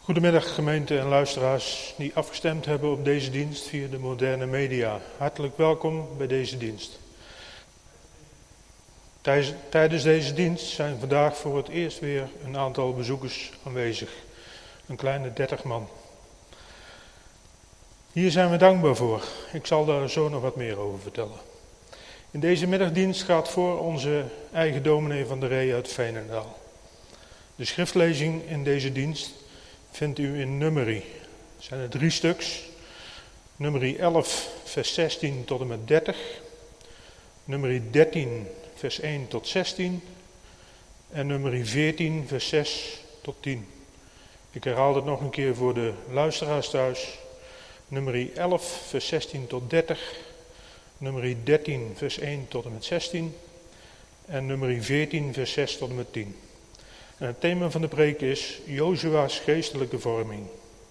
Goedemiddag gemeente en luisteraars die afgestemd hebben op deze dienst via de moderne media. Hartelijk welkom bij deze dienst. Tijdens deze dienst zijn vandaag voor het eerst weer een aantal bezoekers aanwezig. Een kleine 30 man. Hier zijn we dankbaar voor. Ik zal daar zo nog wat meer over vertellen. In deze middagdienst gaat voor onze eigen dominee van der Ree uit Veenendaal. De schriftlezing in deze dienst vindt u in Numeri. Er zijn er 3 stuks. Numeri 11 vers 16 tot en met 30. Numeri 13 vers 1 tot 16. En Numeri 14 vers 6 tot 10. Ik herhaal het nog een keer voor de luisteraars thuis. Numeri 11 vers 16 tot 30. Numeri 13 vers 1 tot en met 16. En Numeri 14 vers 6 tot en met 10. En het thema van de preek is Jozua's geestelijke vorming.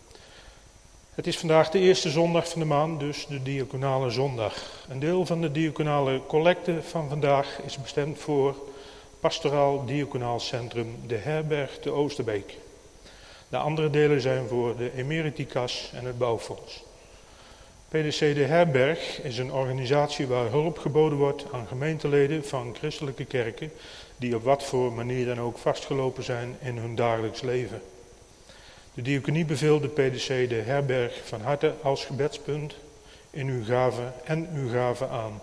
Het is vandaag de eerste zondag van de maand, dus de diaconale zondag. Een deel van de diaconale collecte van vandaag is bestemd voor Pastoraal Diaconaal Centrum De Herberg te Oosterbeek. De andere delen zijn voor de Emeritikas en het Bouwfonds. PDC De Herberg is een organisatie waar hulp geboden wordt aan gemeenteleden van christelijke kerken die op wat voor manier dan ook vastgelopen zijn in hun dagelijks leven. De diaconie beveelt de PDC De Herberg van harte als gebedspunt in uw gave aan.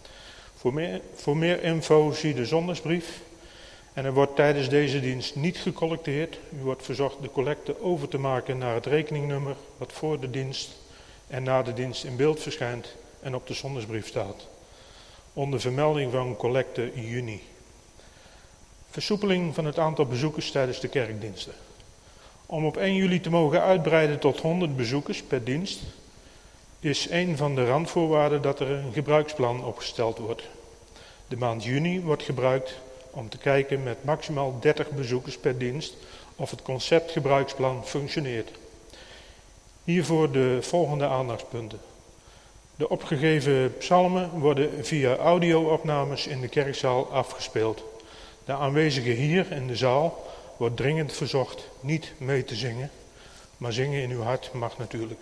Voor meer info zie de zondagsbrief. En er wordt tijdens deze dienst niet gecollecteerd. U wordt verzocht de collecte over te maken naar het rekeningnummer wat voor de dienst en na de dienst in beeld verschijnt en op de zondagsbrief staat. Onder vermelding van collecte juni. Versoepeling van het aantal bezoekers tijdens de kerkdiensten. Om op 1 juli te mogen uitbreiden tot 100 bezoekers per dienst is een van de randvoorwaarden dat er een gebruiksplan opgesteld wordt. De maand juni wordt gebruikt om te kijken met maximaal 30 bezoekers per dienst of het conceptgebruiksplan functioneert. Hiervoor de volgende aandachtspunten. De opgegeven psalmen worden via audio-opnames in de kerkzaal afgespeeld. De aanwezigen hier in de zaal wordt dringend verzocht niet mee te zingen, maar zingen in uw hart mag natuurlijk.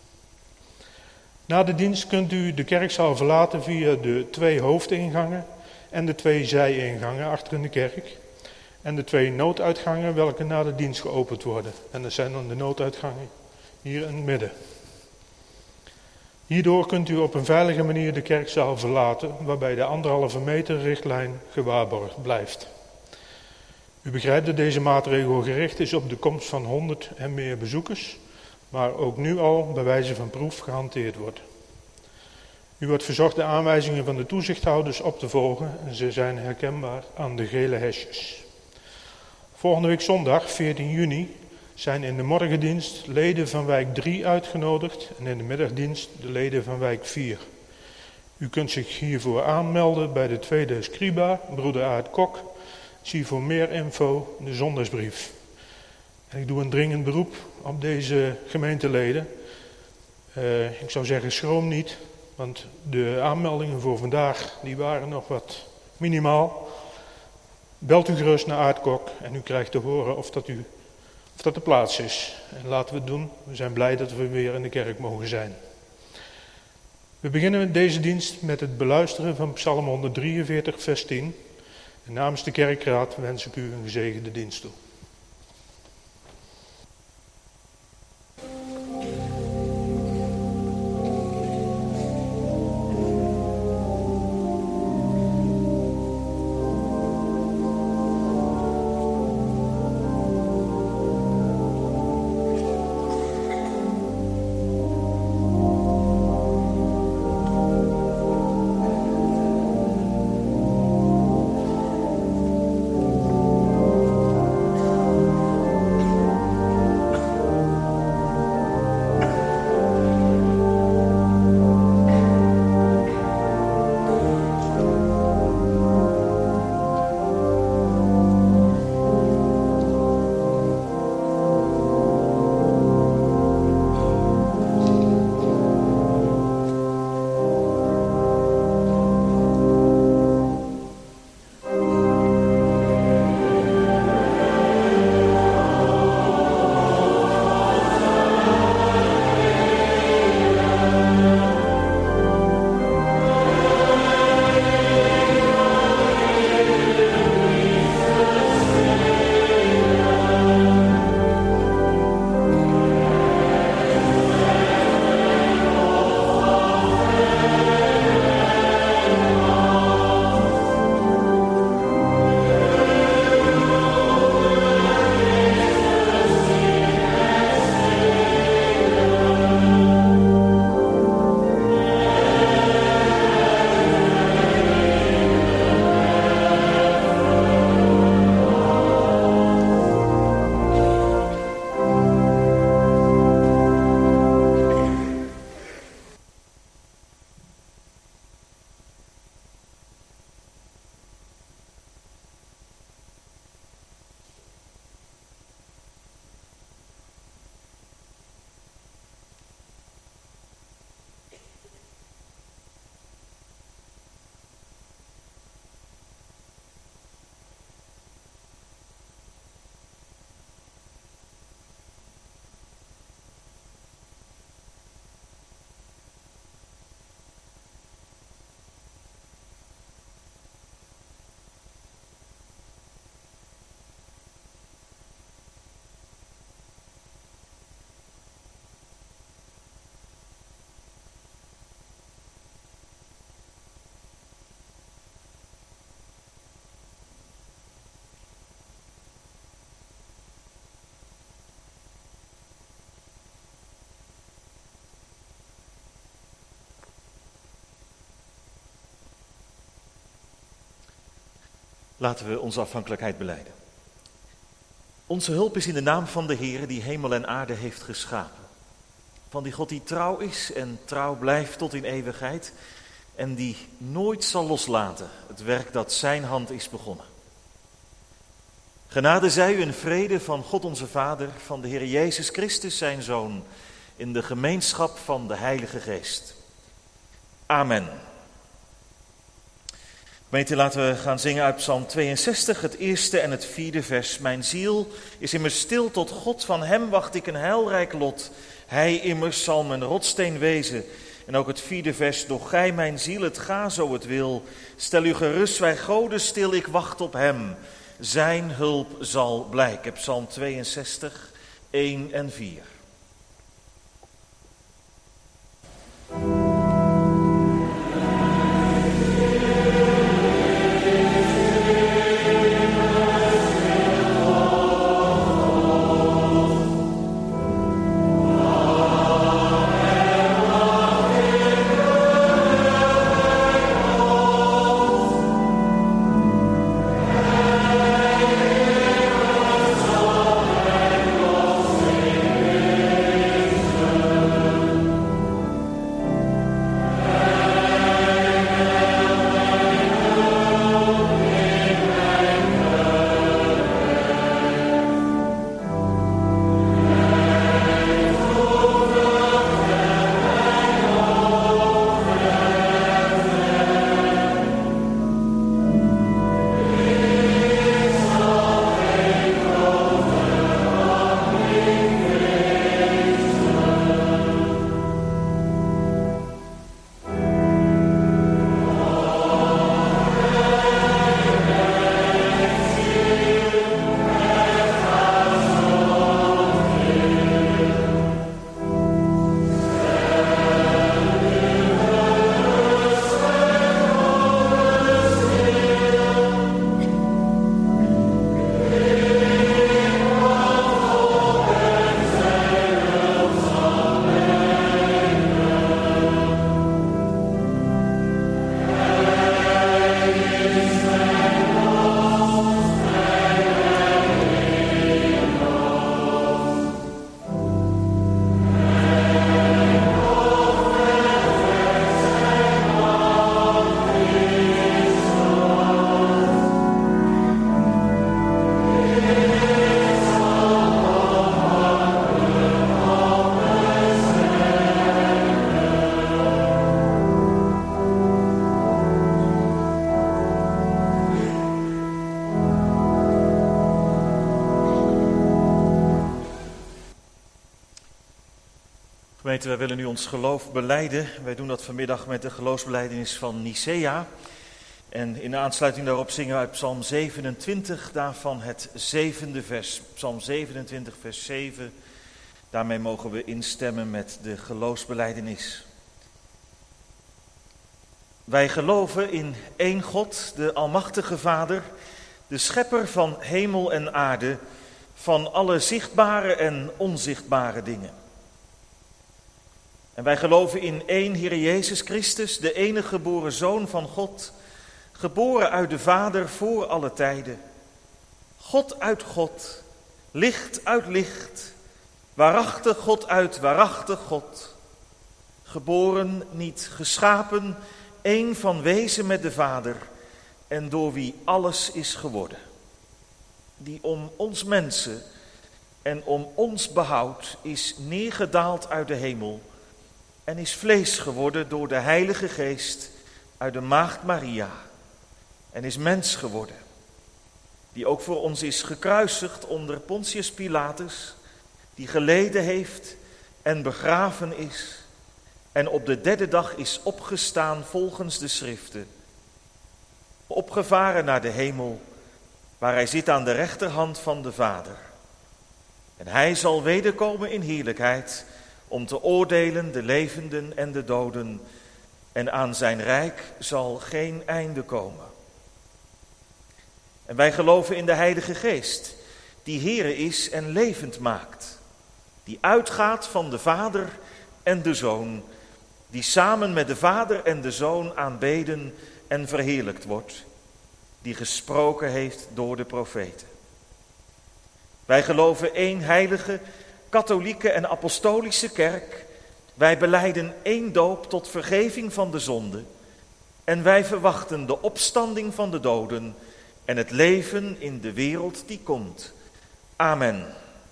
Na de dienst kunt u de kerkzaal verlaten via de 2 hoofdingangen en de 2 zijingangen achter in de kerk. En de 2 nooduitgangen welke na de dienst geopend worden. En dat zijn dan de nooduitgangen hier in het midden. Hierdoor kunt u op een veilige manier de kerkzaal verlaten, waarbij de 1,5 meter richtlijn gewaarborgd blijft. U begrijpt dat deze maatregel gericht is op de komst van 100 en meer bezoekers, maar ook nu al bij wijze van proef gehanteerd wordt. U wordt verzocht de aanwijzingen van de toezichthouders op te volgen en ze zijn herkenbaar aan de gele hesjes. Volgende week zondag, 14 juni, zijn in de morgendienst leden van wijk 3 uitgenodigd en in de middagdienst de leden van wijk 4. U kunt zich hiervoor aanmelden bij de tweede scriba, broeder Aart Kok. Zie voor meer info de zondagsbrief. En ik doe een dringend beroep op deze gemeenteleden. Ik zou zeggen schroom niet, want de aanmeldingen voor vandaag die waren nog wat minimaal. Belt u gerust naar Aart Kok en u krijgt te horen of dat de plaats is. En laten we het doen. We zijn blij dat we weer in de kerk mogen zijn. We beginnen deze dienst met het beluisteren van Psalm 143 vers 10. En namens de kerkraad wens ik u een gezegende dienst toe. Laten we onze afhankelijkheid belijden. Onze hulp is in de naam van de Heere die hemel en aarde heeft geschapen. Van die God die trouw is en trouw blijft tot in eeuwigheid en die nooit zal loslaten het werk dat zijn hand is begonnen. Genade zij u en vrede van God onze Vader, van de Heer Jezus Christus zijn Zoon, in de gemeenschap van de Heilige Geest. Amen. Gemeente, laten we gaan zingen uit Psalm 62, het eerste en het vierde vers. Mijn ziel is immers stil tot God, van hem wacht ik een heilrijk lot. Hij immers zal mijn rotsteen wezen. En ook het vierde vers, doch gij mijn ziel, het ga zo het wil. Stel u gerust, wij goden stil, ik wacht op hem. Zijn hulp zal blijken. Psalm 62, 1 en 4. Gemeente, wij willen nu ons geloof belijden. Wij doen dat vanmiddag met de geloofsbelijdenis van Nicea. En in aansluiting daarop zingen we uit Psalm 27, daarvan het 7e vers. Psalm 27, vers 7. Daarmee mogen we instemmen met de geloofsbelijdenis. Wij geloven in één God, de Almachtige Vader, de Schepper van hemel en aarde, van alle zichtbare en onzichtbare dingen. En wij geloven in één Heer Jezus Christus, de enige geboren Zoon van God, geboren uit de Vader voor alle tijden. God uit God, licht uit licht, waarachtig God uit waarachtig God. Geboren, niet geschapen, één van wezen met de Vader en door wie alles is geworden. Die om ons mensen en om ons behoud is neergedaald uit de hemel en is vlees geworden door de Heilige Geest uit de Maagd Maria en is mens geworden. Die ook voor ons is gekruisigd onder Pontius Pilatus, die geleden heeft en begraven is en op de derde dag is opgestaan volgens de schriften. Opgevaren naar de hemel, waar hij zit aan de rechterhand van de Vader. En hij zal wederkomen in heerlijkheid om te oordelen de levenden en de doden. En aan zijn rijk zal geen einde komen. En wij geloven in de Heilige Geest, die Heere is en levend maakt. Die uitgaat van de Vader en de Zoon, die samen met de Vader en de Zoon aanbeden en verheerlijkt wordt. die gesproken heeft door de profeten. Wij geloven één heilige, katholieke en apostolische kerk. Wij belijden één doop tot vergeving van de zonde. En wij verwachten de opstanding van de doden en het leven in de wereld die komt. Amen.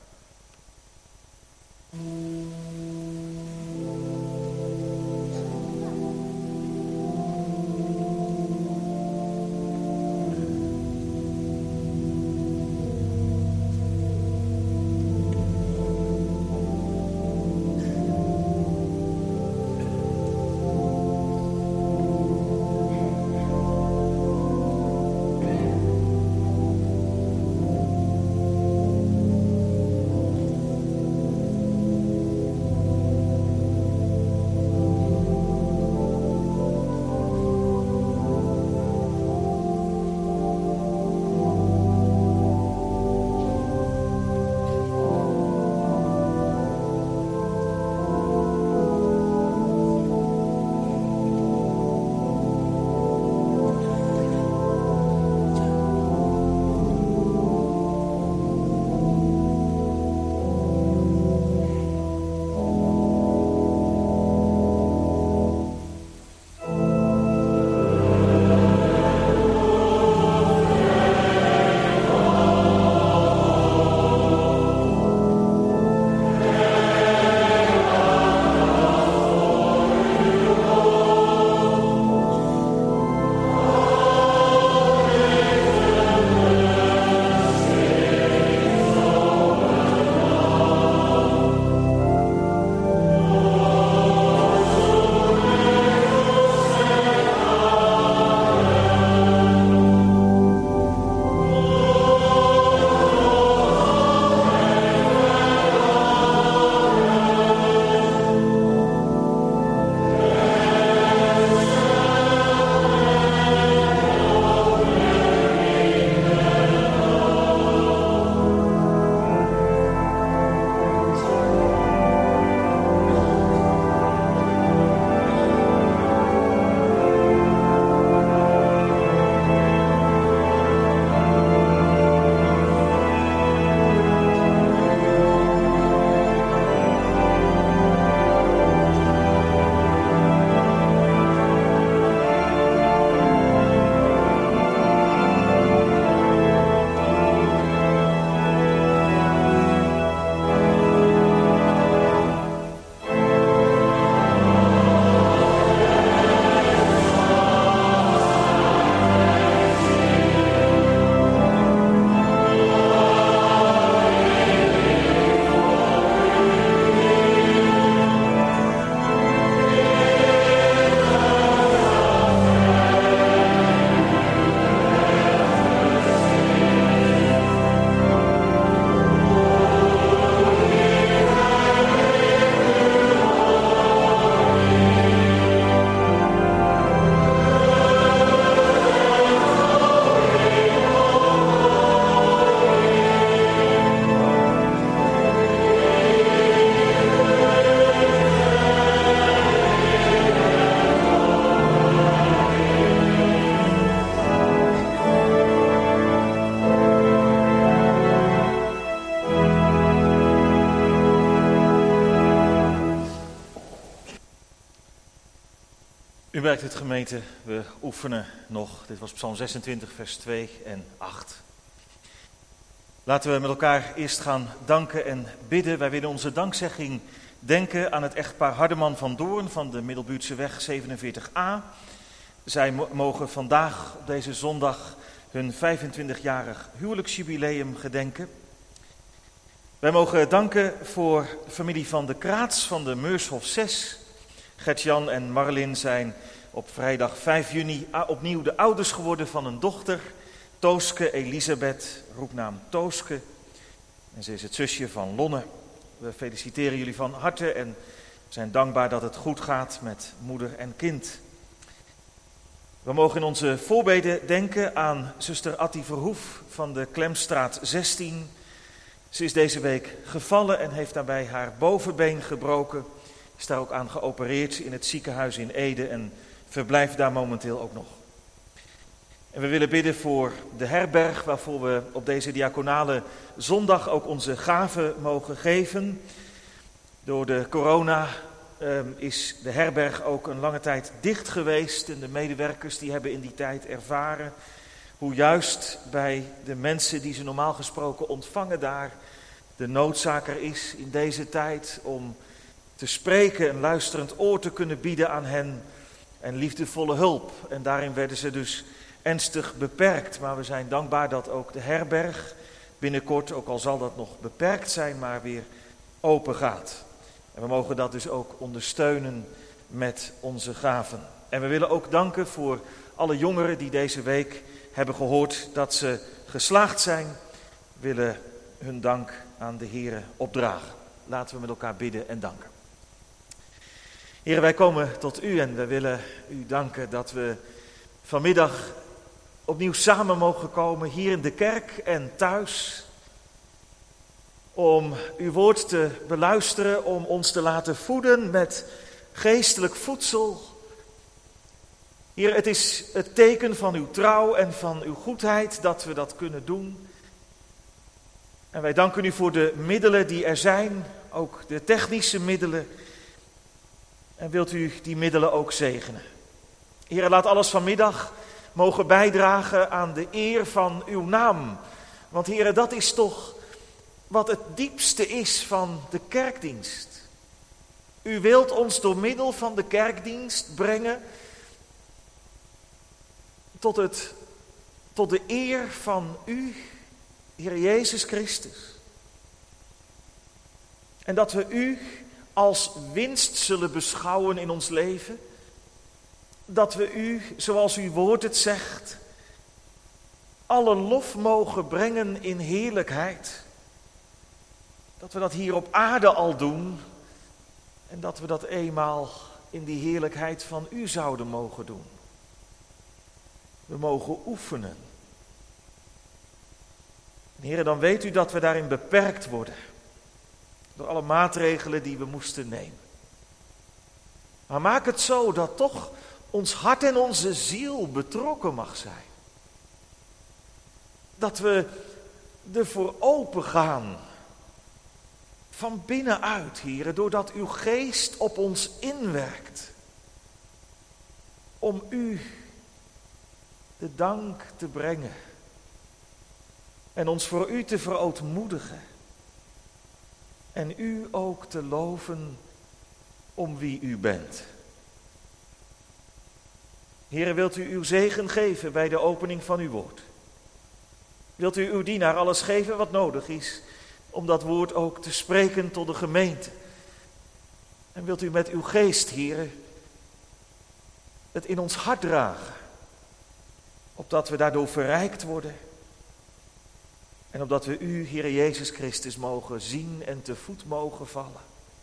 U merkt het, gemeente, we oefenen nog. Dit was Psalm 26, vers 2 en 8. Laten we met elkaar eerst gaan danken en bidden. Wij willen onze dankzegging denken aan het echtpaar Hardeman van Doorn van de Middelbuurtseweg 47a. Zij mogen vandaag op deze zondag hun 25-jarig huwelijksjubileum gedenken. Wij mogen danken voor de familie van de Kraats van de Meurshof 6. Gert-Jan en Marlin zijn op vrijdag 5 juni opnieuw de ouders geworden van een dochter, Tooske Elisabeth, roepnaam Tooske. En ze is het zusje van Lonne. We feliciteren jullie van harte en zijn dankbaar dat het goed gaat met moeder en kind. We mogen in onze voorbeden denken aan zuster Attie Verhoef van de Klemstraat 16. Ze is deze week gevallen en heeft daarbij haar bovenbeen gebroken. Is daar ook aan geopereerd in het ziekenhuis in Ede en verblijft daar momenteel ook nog. En we willen bidden voor de herberg waarvoor we op deze diaconale zondag ook onze gaven mogen geven. Door de corona is de herberg ook een lange tijd dicht geweest. En de medewerkers die hebben in die tijd ervaren hoe juist bij de mensen die ze normaal gesproken ontvangen daar de noodzaak er is in deze tijd om te spreken, een luisterend oor te kunnen bieden aan hen en liefdevolle hulp. En daarin werden ze dus ernstig beperkt. Maar we zijn dankbaar dat ook de herberg binnenkort, ook al zal dat nog beperkt zijn, maar weer open gaat. En we mogen dat dus ook ondersteunen met onze gaven. En we willen ook danken voor alle jongeren die deze week hebben gehoord dat ze geslaagd zijn. We willen hun dank aan de Here opdragen. Laten we met elkaar bidden en danken. Heer, wij komen tot u en we willen u danken dat we vanmiddag opnieuw samen mogen komen hier in de kerk en thuis. Om uw woord te beluisteren, om ons te laten voeden met geestelijk voedsel. Heer, het is het teken van uw trouw en van uw goedheid dat we dat kunnen doen. En wij danken u voor de middelen die er zijn, ook de technische middelen. En wilt u die middelen ook zegenen. Heer, laat alles vanmiddag mogen bijdragen aan de eer van uw naam. Want Heer, dat is toch wat het diepste is van de kerkdienst. U wilt ons door middel van de kerkdienst brengen tot de eer van u, Heer Jezus Christus. En dat we u als winst zullen beschouwen in ons leven. Dat we u, zoals uw woord het zegt, alle lof mogen brengen in heerlijkheid. Dat we dat hier op aarde al doen en dat we dat eenmaal in die heerlijkheid van u zouden mogen doen. We mogen oefenen. Heer, dan weet u dat we daarin beperkt worden door alle maatregelen die we moesten nemen. Maar maak het zo dat toch ons hart en onze ziel betrokken mag zijn. Dat we ervoor open gaan. Van binnenuit, Heer, doordat uw geest op ons inwerkt. Om u de dank te brengen. En ons voor u te verootmoedigen. En u ook te loven om wie u bent. Heer, wilt u uw zegen geven bij de opening van uw woord? Wilt u uw dienaar alles geven wat nodig is om dat woord ook te spreken tot de gemeente? En wilt u met uw geest, Heer, het in ons hart dragen, opdat we daardoor verrijkt worden en opdat we u, Heer Jezus Christus, mogen zien en te voet mogen vallen.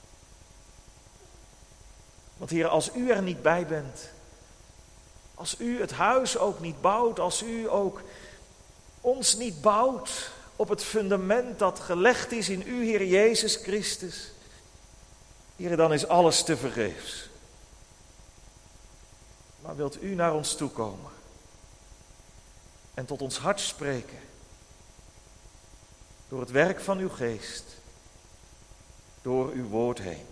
Want Heer, als u er niet bij bent, als u het huis ook niet bouwt, als u ook ons niet bouwt op het fundament dat gelegd is in u, Heer Jezus Christus, Heer, dan is alles tevergeefs. Maar wilt u naar ons toekomen en tot ons hart spreken door het werk van uw geest, door uw woord heen.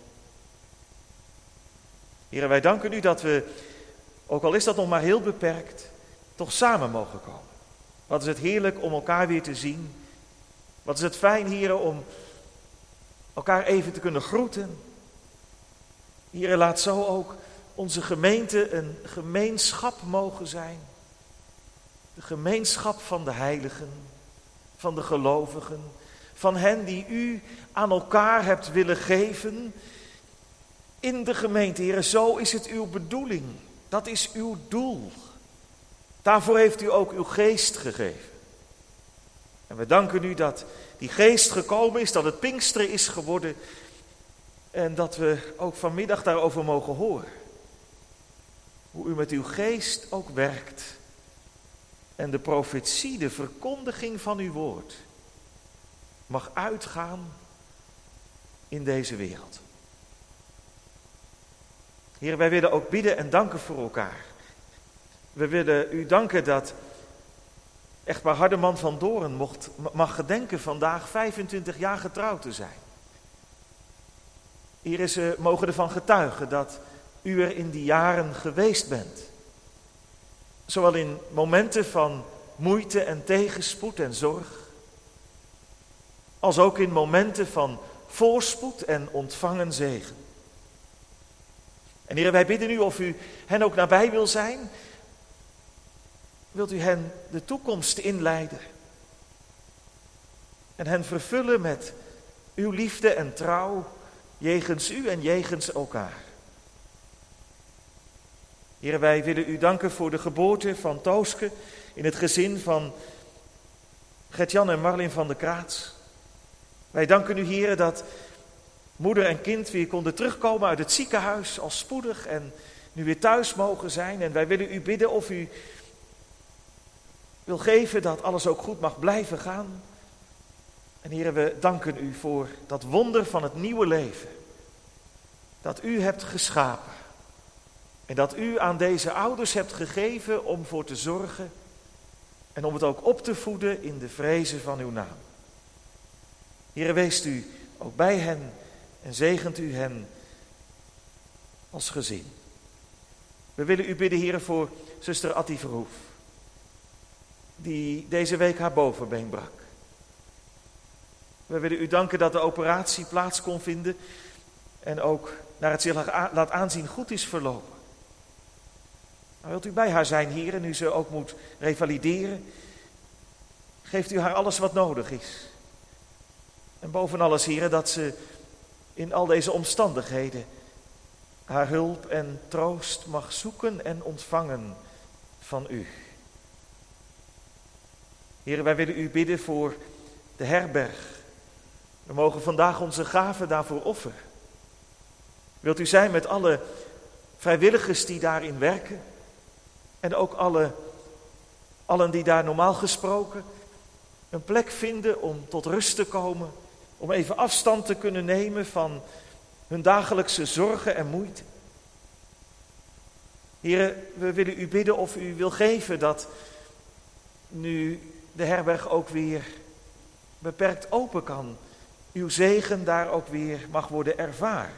Heer, wij danken u dat we, ook al is dat nog maar heel beperkt, toch samen mogen komen. Wat is het heerlijk om elkaar weer te zien. Wat is het fijn, Heer, om elkaar even te kunnen groeten. Heer, laat zo ook onze gemeente een gemeenschap mogen zijn. De gemeenschap van de heiligen, van de gelovigen, van hen die u aan elkaar hebt willen geven in de gemeente. Heer, zo is het uw bedoeling. Dat is uw doel. Daarvoor heeft u ook uw geest gegeven. En we danken u dat die geest gekomen is, dat het Pinksteren is geworden en dat we ook vanmiddag daarover mogen horen. Hoe u met uw geest ook werkt en de profetie, de verkondiging van uw woord, mag uitgaan in deze wereld. Heer, wij willen ook bidden en danken voor elkaar. We willen u danken dat Echtpaar Hardeman van Doorn mag gedenken vandaag 25 jaar getrouwd te zijn. Here, ze mogen ervan getuigen dat u er in die jaren geweest bent. Zowel in momenten van moeite en tegenspoed en zorg, als ook in momenten van voorspoed en ontvangen zegen. En Heer, wij bidden u of u hen ook nabij wil zijn. Wilt u hen de toekomst inleiden en hen vervullen met uw liefde en trouw jegens u en jegens elkaar. Heer, wij willen u danken voor de geboorte van Tooske in het gezin van Gert-Jan en Marlin van der Kraats. Wij danken u, Heer, dat moeder en kind weer konden terugkomen uit het ziekenhuis al spoedig en nu weer thuis mogen zijn. En wij willen u bidden of u wil geven dat alles ook goed mag blijven gaan. En Heer, we danken u voor dat wonder van het nieuwe leven dat u hebt geschapen. En dat u aan deze ouders hebt gegeven om voor te zorgen en om het ook op te voeden in de vrezen van uw naam. Heer, weest u ook bij hen en zegent u hen als gezin. We willen u bidden, Heer, voor zuster Attie Verhoef, die deze week haar bovenbeen brak. We willen u danken dat de operatie plaats kon vinden en ook naar het zich laat aanzien goed is verlopen. Maar wilt u bij haar zijn, Heer, en nu ze ook moet revalideren, geeft u haar alles wat nodig is. En boven alles, Heer, dat ze in al deze omstandigheden haar hulp en troost mag zoeken en ontvangen van u. Heer, wij willen u bidden voor de herberg. We mogen vandaag onze gaven daarvoor offeren. Wilt u zijn met alle vrijwilligers die daarin werken en ook allen die daar normaal gesproken een plek vinden om tot rust te komen, om even afstand te kunnen nemen van hun dagelijkse zorgen en moeite. Heer, we willen u bidden of u wil geven dat nu de herberg ook weer beperkt open kan, uw zegen daar ook weer mag worden ervaren.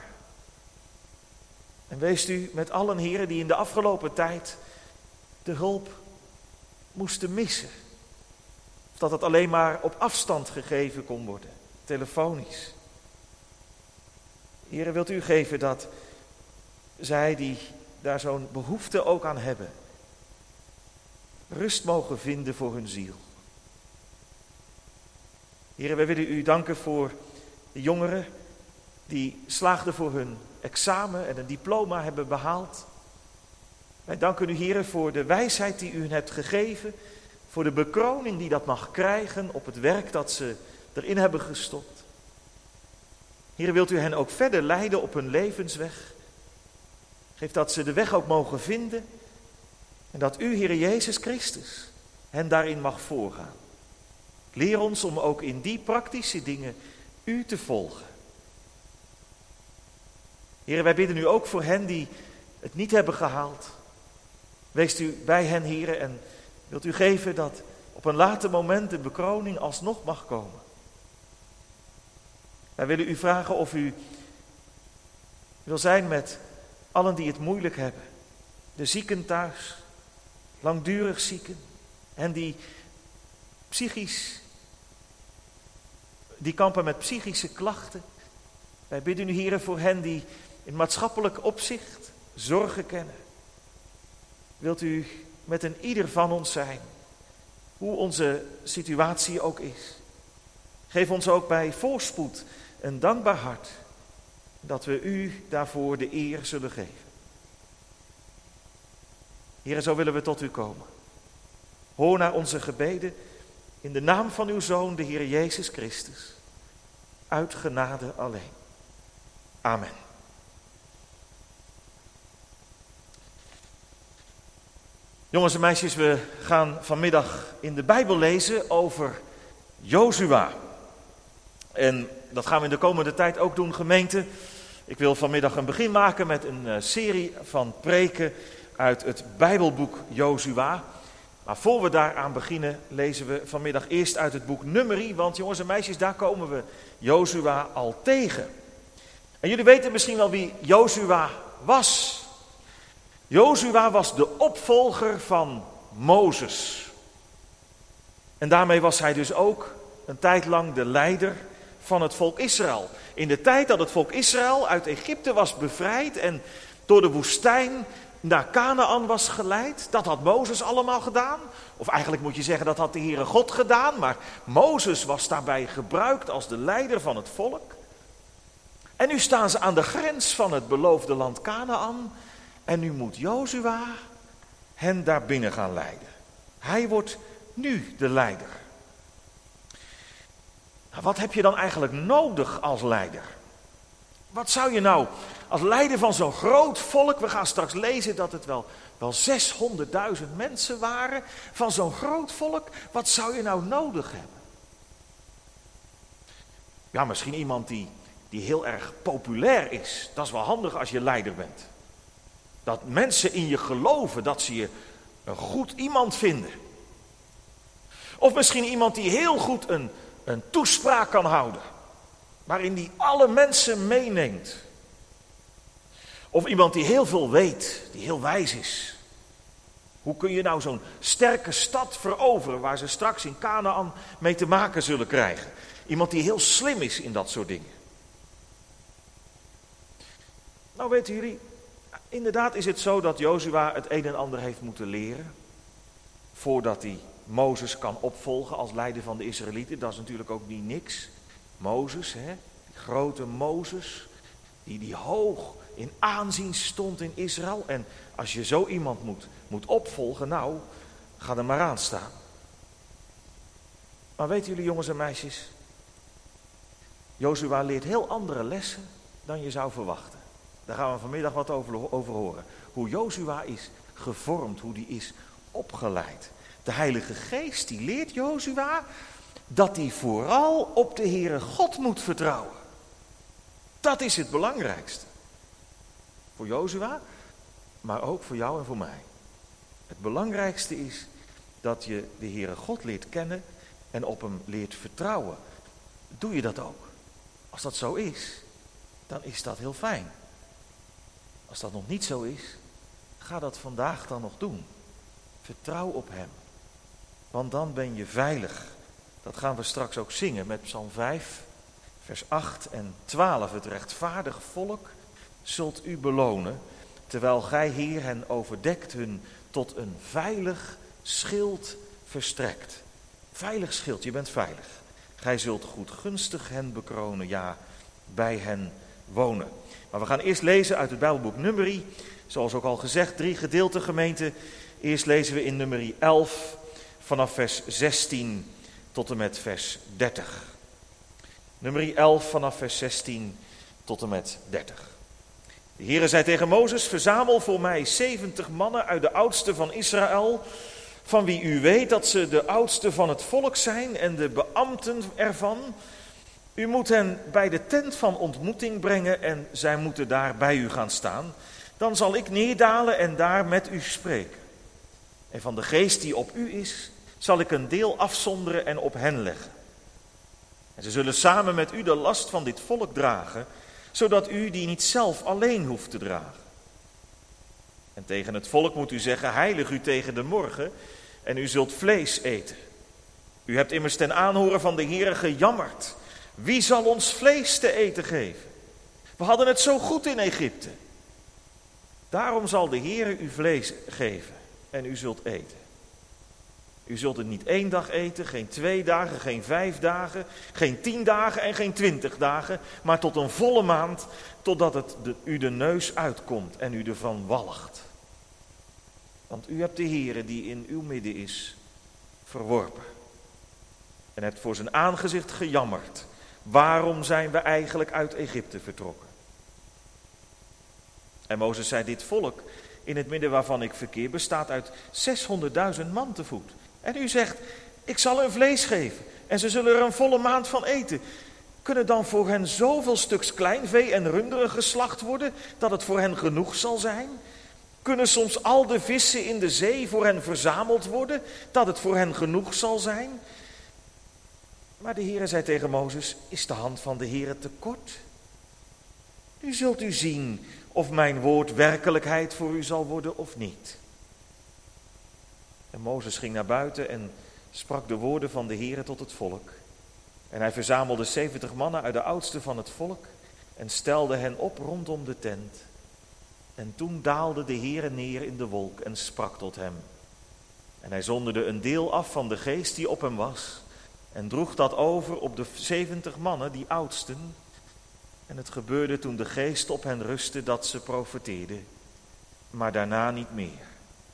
En wees u met allen, heren, die in de afgelopen tijd de hulp moesten missen. Of dat het alleen maar op afstand gegeven kon worden, telefonisch. Heren, wilt u geven dat zij die daar zo'n behoefte ook aan hebben, rust mogen vinden voor hun ziel. Heren, wij willen u danken voor de jongeren die slaagden voor hun examen en een diploma hebben behaald. Wij danken u, Heren, voor de wijsheid die u hen hebt gegeven, voor de bekroning die dat mag krijgen op het werk dat ze erin hebben gestopt. Heren, wilt u hen ook verder leiden op hun levensweg. Geef dat ze de weg ook mogen vinden en dat u, Heere Jezus Christus, hen daarin mag voorgaan. Leer ons om ook in die praktische dingen u te volgen. Heren, wij bidden u ook voor hen die het niet hebben gehaald. Wees u bij hen, Heren, en wilt u geven dat op een later moment de bekroning alsnog mag komen. Wij willen u vragen of u wil zijn met allen die het moeilijk hebben. De zieken thuis, langdurig zieken en die kampen met psychische klachten. Wij bidden u, Heren, voor hen die in maatschappelijk opzicht zorgen kennen. Wilt u met een ieder van ons zijn, hoe onze situatie ook is. Geef ons ook bij voorspoed een dankbaar hart, dat we u daarvoor de eer zullen geven. Heren, zo willen we tot u komen. Hoor naar onze gebeden in de naam van uw Zoon, de Heer Jezus Christus, uit genade alleen. Amen. Jongens en meisjes, we gaan vanmiddag in de Bijbel lezen over Jozua. En dat gaan we in de komende tijd ook doen, gemeente. Ik wil vanmiddag een begin maken met een serie van preken uit het Bijbelboek Jozua. Maar voor we daaraan beginnen, lezen we vanmiddag eerst uit het boek Numeri. Want jongens en meisjes, daar komen we Jozua al tegen. En jullie weten misschien wel wie Jozua was. Jozua was de opvolger van Mozes. En daarmee was hij dus ook een tijd lang de leider van het volk Israël. In de tijd dat het volk Israël uit Egypte was bevrijd en door de woestijn naar Kanaan was geleid. Dat had Mozes allemaal gedaan. Of eigenlijk moet je zeggen dat had de Heere God gedaan. Maar Mozes was daarbij gebruikt als de leider van het volk. En nu staan ze aan de grens van het beloofde land Kanaan. En nu moet Jozua hen daar binnen gaan leiden. Hij wordt nu de leider. Nou, wat heb je dan eigenlijk nodig als leider? Wat zou je nou als leider van zo'n groot volk, we gaan straks lezen dat het wel 600.000 mensen waren, van zo'n groot volk, wat zou je nou nodig hebben? Ja, misschien iemand die heel erg populair is. Dat is wel handig als je leider bent. Dat mensen in je geloven, dat ze je een goed iemand vinden. Of misschien iemand die heel goed een toespraak kan houden. Waarin die alle mensen meeneemt. Of iemand die heel veel weet, die heel wijs is. Hoe kun je nou zo'n sterke stad veroveren waar ze straks in Kanaan mee te maken zullen krijgen? Iemand die heel slim is in dat soort dingen. Nou weten jullie, inderdaad is het zo dat Jozua het een en ander heeft moeten leren. Voordat hij Mozes kan opvolgen als leider van de Israëlieten. Dat is natuurlijk ook niet niks. Mozes, die grote Mozes, die hoog in aanzien stond in Israël. En als je zo iemand moet opvolgen, nou, ga er maar aan staan. Maar weten jullie jongens en meisjes, Jozua leert heel andere lessen dan je zou verwachten. Daar gaan we vanmiddag wat over horen. Hoe Jozua is gevormd, hoe die is opgeleid. De Heilige Geest die leert Jozua dat hij vooral op de Heere God moet vertrouwen. Dat is het belangrijkste. Voor Jozua, maar ook voor jou en voor mij. Het belangrijkste is dat je de Heere God leert kennen en op hem leert vertrouwen. Doe je dat ook? Als dat zo is, dan is dat heel fijn. Als dat nog niet zo is, ga dat vandaag dan nog doen. Vertrouw op hem. Want dan ben je veilig. Dat gaan we straks ook zingen met Psalm 5, vers 8 en 12. Het rechtvaardig volk zult u belonen, terwijl gij, Heer, hen overdekt, hun tot een veilig schild verstrekt. Veilig schild, je bent veilig. Gij zult goedgunstig hen bekronen, ja, bij hen wonen. Maar we gaan eerst lezen uit het Bijbelboek Numeri. Zoals ook al gezegd, 3 gedeelten gemeente. Eerst lezen we in Numeri 11 vanaf vers 16 tot en met vers 30. Numeri 11 vanaf vers 16 tot en met 30. De Heere zei tegen Mozes, verzamel voor mij 70 mannen uit de oudsten van Israël, van wie u weet dat ze de oudsten van het volk zijn en de beambten ervan. U moet hen bij de tent van ontmoeting brengen en zij moeten daar bij u gaan staan. Dan zal ik neerdalen en daar met u spreken. En van de geest die op u is, zal ik een deel afzonderen en op hen leggen. En ze zullen samen met u de last van dit volk dragen, zodat u die niet zelf alleen hoeft te dragen. En tegen het volk moet u zeggen, heilig u tegen de morgen en u zult vlees eten. U hebt immers ten aanhoren van de Heere gejammerd. Wie zal ons vlees te eten geven? We hadden het zo goed in Egypte. Daarom zal de Heere u vlees geven en u zult eten. U zult het niet 1 dag eten, geen 2 dagen, geen 5 dagen, geen 10 dagen en geen 20 dagen, maar tot een volle maand, totdat het u de neus uitkomt en u ervan walgt. Want u hebt de Heere die in uw midden is verworpen en hebt voor zijn aangezicht gejammerd. Waarom zijn we eigenlijk uit Egypte vertrokken? En Mozes zei, dit volk in het midden waarvan ik verkeer bestaat uit 600.000 man te voet. En u zegt, ik zal hun vlees geven en ze zullen er een volle maand van eten. Kunnen dan voor hen zoveel stuks kleinvee en runderen geslacht worden, dat het voor hen genoeg zal zijn? Kunnen soms al de vissen in de zee voor hen verzameld worden, dat het voor hen genoeg zal zijn? Maar de Heere zei tegen Mozes, is de hand van de Heere te kort? Nu zult u zien of mijn woord werkelijkheid voor u zal worden of niet. En Mozes ging naar buiten en sprak de woorden van de Heere tot het volk. En hij verzamelde 70 mannen uit de oudsten van het volk en stelde hen op rondom de tent. En toen daalde de Heere neer in de wolk en sprak tot hem. En hij zonderde een deel af van de geest die op hem was en droeg dat over op de 70 mannen, die oudsten. En het gebeurde toen de geest op hen rustte dat ze profeteerden, maar daarna niet meer.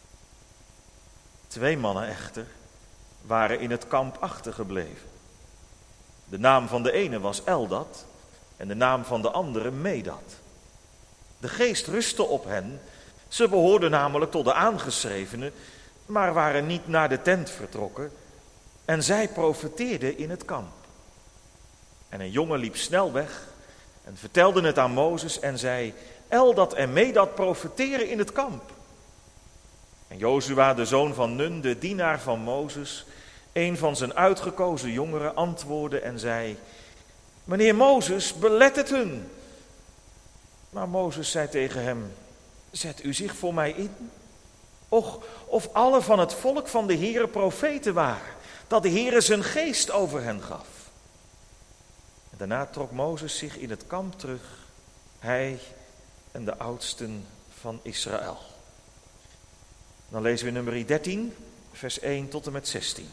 2 mannen echter waren in het kamp achtergebleven. De naam van de ene was Eldad en de naam van de andere Medad. De geest rustte op hen, ze behoorden namelijk tot de aangeschrevenen, maar waren niet naar de tent vertrokken en zij profeteerden in het kamp. En een jongen liep snel weg en vertelde het aan Mozes en zei, Eldad en Medad profeteren in het kamp. En Jozua, de zoon van Nun, de dienaar van Mozes, een van zijn uitgekozen jongeren, antwoordde en zei, meneer Mozes, belet het hun. Maar Mozes zei tegen hem, zet u zich voor mij in. Och, of alle van het volk van de Heere profeten waren, dat de Heere zijn geest over hen gaf. En daarna trok Mozes zich in het kamp terug, hij en de oudsten van Israël. Dan lezen we nummer 13, vers 1 tot en met 16.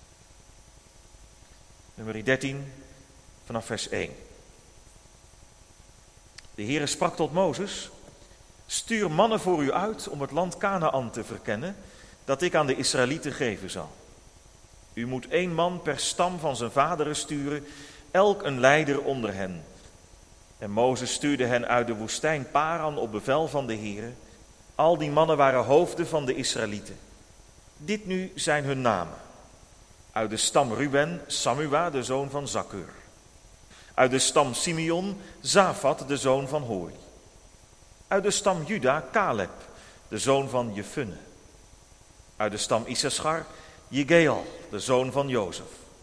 Nummer 13, vanaf vers 1. De Heere sprak tot Mozes, stuur mannen voor u uit om het land Kanaän te verkennen, dat ik aan de Israëlieten geven zal. U moet 1 man per stam van zijn vaderen sturen, elk een leider onder hen. En Mozes stuurde hen uit de woestijn Paran op bevel van de Heere. Al die mannen waren hoofden van de Israëlieten. Dit nu zijn hun namen. Uit de stam Ruben, Samua, de zoon van Zakur. Uit de stam Simeon, Zafat, de zoon van Hori. Uit de stam Juda, Caleb, de zoon van Jefunne. Uit de stam Issachar, Jegeel, de zoon van Jozef.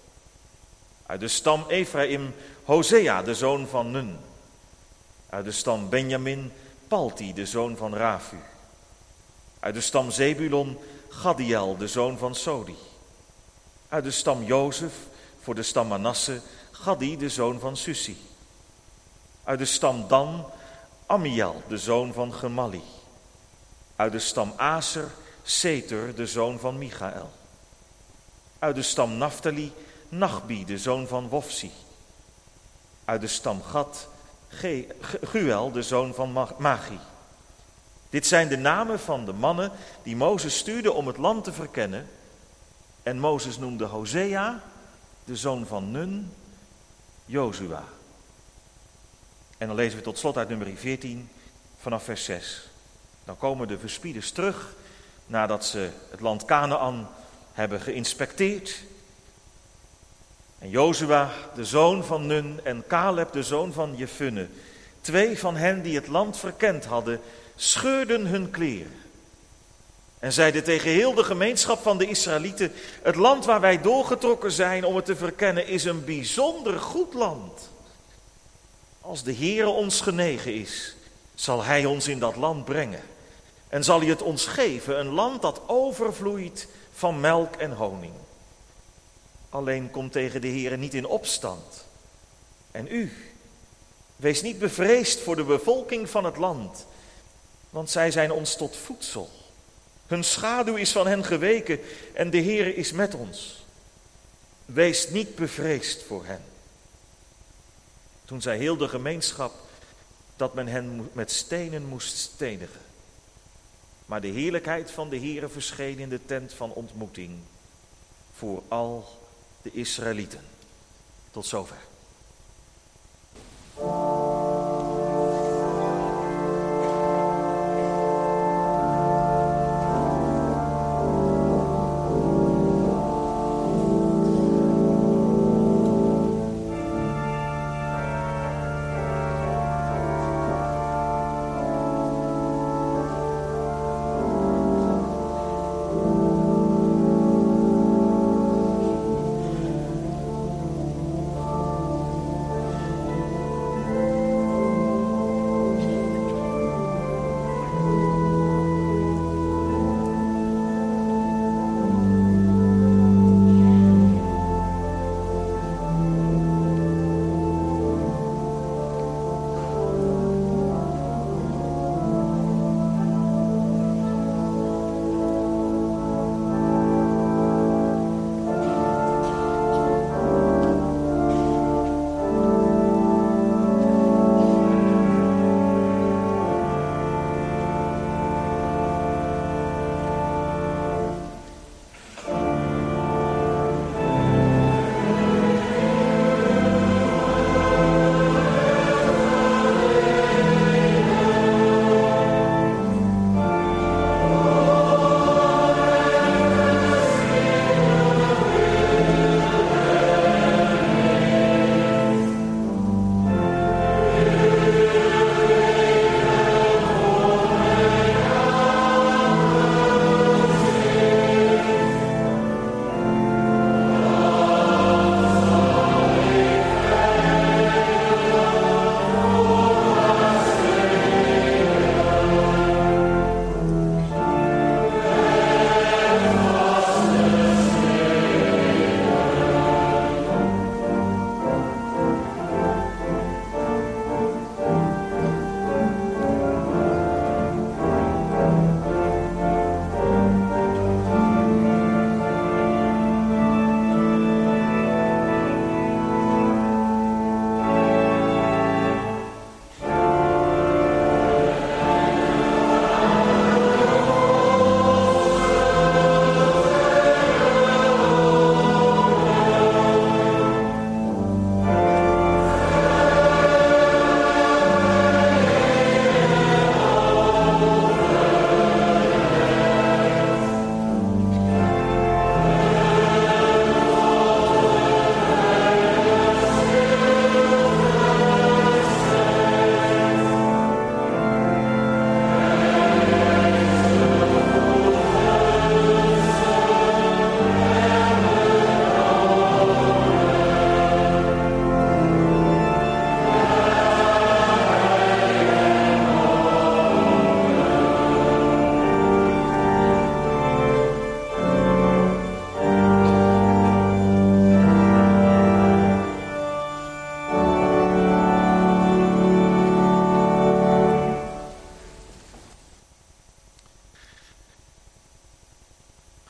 Uit de stam Ephraim, Hosea, de zoon van Nun. Uit de stam Benjamin, Palti, de zoon van Rafu. Uit de stam Zebulon, Gadiel, de zoon van Sodi. Uit de stam Jozef, voor de stam Manasse, Gadi, de zoon van Susi. Uit de stam Dan, Amiel, de zoon van Gemali. Uit de stam Aser, Seter, de zoon van Michael. Uit de stam Naftali, Nachbi, de zoon van Wofsi. Uit de stam Gad, Guel, de zoon van Magi. Dit zijn de namen van de mannen die Mozes stuurde om het land te verkennen. En Mozes noemde Hosea, de zoon van Nun, Jozua. En dan lezen we tot slot uit nummer 14 vanaf vers 6. Dan komen de verspieders terug nadat ze het land Kanaän hebben geïnspecteerd. En Jozua, de zoon van Nun, en Caleb, de zoon van Jefunne, 2 van hen die het land verkend hadden, scheurden hun kleren. En zeiden tegen heel de gemeenschap van de Israëlieten, het land waar wij doorgetrokken zijn om het te verkennen is een bijzonder goed land. Als de Heere ons genegen is, zal Hij ons in dat land brengen. En zal Hij het ons geven, een land dat overvloeit van melk en honing. Alleen kom tegen de Heere niet in opstand. En u, wees niet bevreesd voor de bevolking van het land, want zij zijn ons tot voedsel. Hun schaduw is van hen geweken en de Heere is met ons. Wees niet bevreesd voor hen. Toen zei heel de gemeenschap dat men hen met stenen moest stenigen. Maar de heerlijkheid van de Heere verscheen in de tent van ontmoeting voor al de Israëlieten. Tot zover.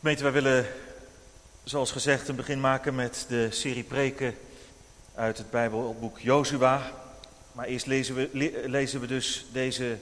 Gemeente, wij willen, zoals gezegd, een begin maken met de serie preken uit het Bijbelboek Jozua. Maar eerst lezen we dus deze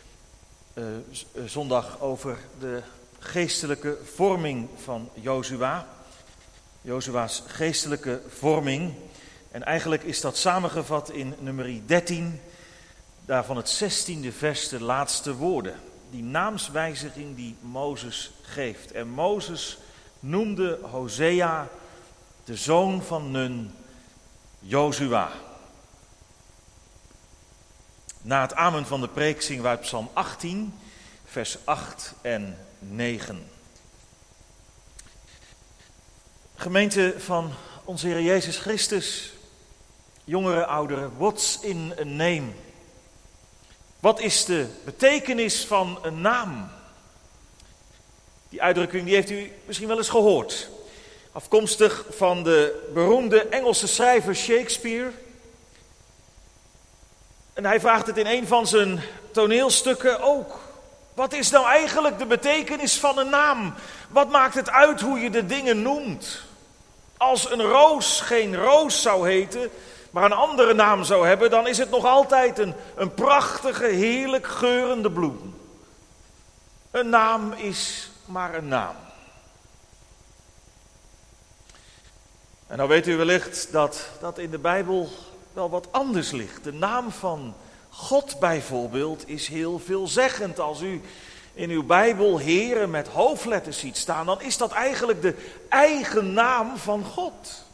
zondag over de geestelijke vorming van Jozua. Jozua's geestelijke vorming. En eigenlijk is dat samengevat in nummer 13, daarvan het 16e vers, de laatste woorden. Die naamswijziging die Mozes geeft. En Mozes noemde Hosea, de zoon van Nun, Jozua. Na het amen van de preek zingen we uit Psalm 18, vers 8 en 9. Gemeente van onze Heer Jezus Christus, jongeren, ouderen, what's in a name? Wat is de betekenis van een naam? Die uitdrukking die heeft u misschien wel eens gehoord. Afkomstig van de beroemde Engelse schrijver Shakespeare. En hij vraagt het in een van zijn toneelstukken ook. Wat is nou eigenlijk de betekenis van een naam? Wat maakt het uit hoe je de dingen noemt? Als een roos geen roos zou heten, maar een andere naam zou hebben, dan is het nog altijd een prachtige, heerlijk geurende bloem. Een naam is maar een naam. En nou weet u wellicht dat in de Bijbel wel wat anders ligt. De naam van God bijvoorbeeld is heel veelzeggend. Als u in uw Bijbel Heere met hoofdletters ziet staan, dan is dat eigenlijk de eigen naam van God.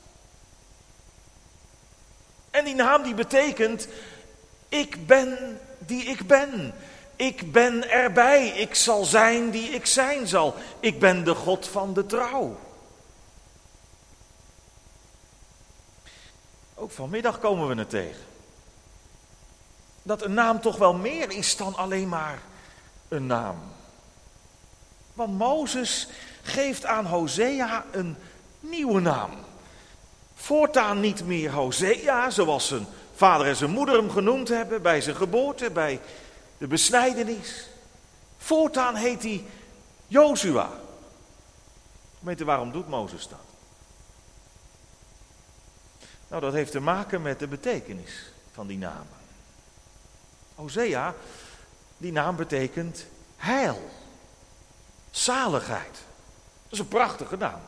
En die naam die betekent, ik ben die ik ben. Ik ben erbij, ik zal zijn die ik zijn zal. Ik ben de God van de trouw. Ook vanmiddag komen we het tegen. Dat een naam toch wel meer is dan alleen maar een naam. Want Mozes geeft aan Hosea een nieuwe naam. Voortaan niet meer Hosea, zoals zijn vader en zijn moeder hem genoemd hebben bij zijn geboorte, bij de besnijdenis. Voortaan heet hij Jozua. Weet u waarom doet Mozes dat? Nou, dat heeft te maken met de betekenis van die naam. Hosea, die naam betekent heil, zaligheid. Dat is een prachtige naam.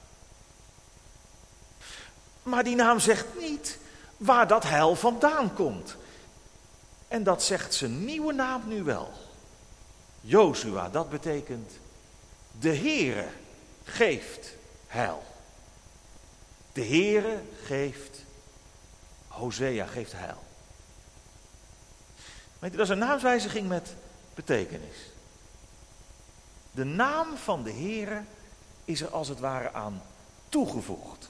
Maar die naam zegt niet waar dat heil vandaan komt. En dat zegt zijn nieuwe naam nu wel. Jozua, dat betekent de Heere geeft heil. De Heere geeft, Hosea geeft heil. Weet je, dat is een naamswijziging met betekenis. De naam van de Heere is er als het ware aan toegevoegd.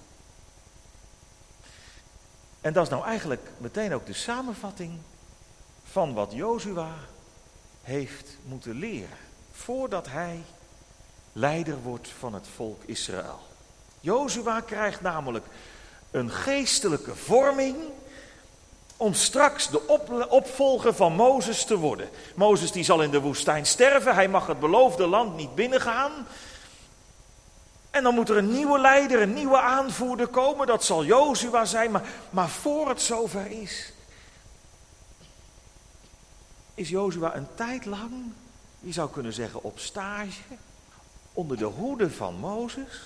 En dat is nou eigenlijk meteen ook de samenvatting van wat Jozua heeft moeten leren. Voordat hij leider wordt van het volk Israël. Jozua krijgt namelijk een geestelijke vorming om straks de opvolger van Mozes te worden. Mozes die zal in de woestijn sterven, hij mag het beloofde land niet binnengaan. En dan moet er een nieuwe leider, een nieuwe aanvoerder komen, dat zal Jozua zijn. Maar voor het zover is Jozua een tijd lang, je zou kunnen zeggen op stage, onder de hoede van Mozes.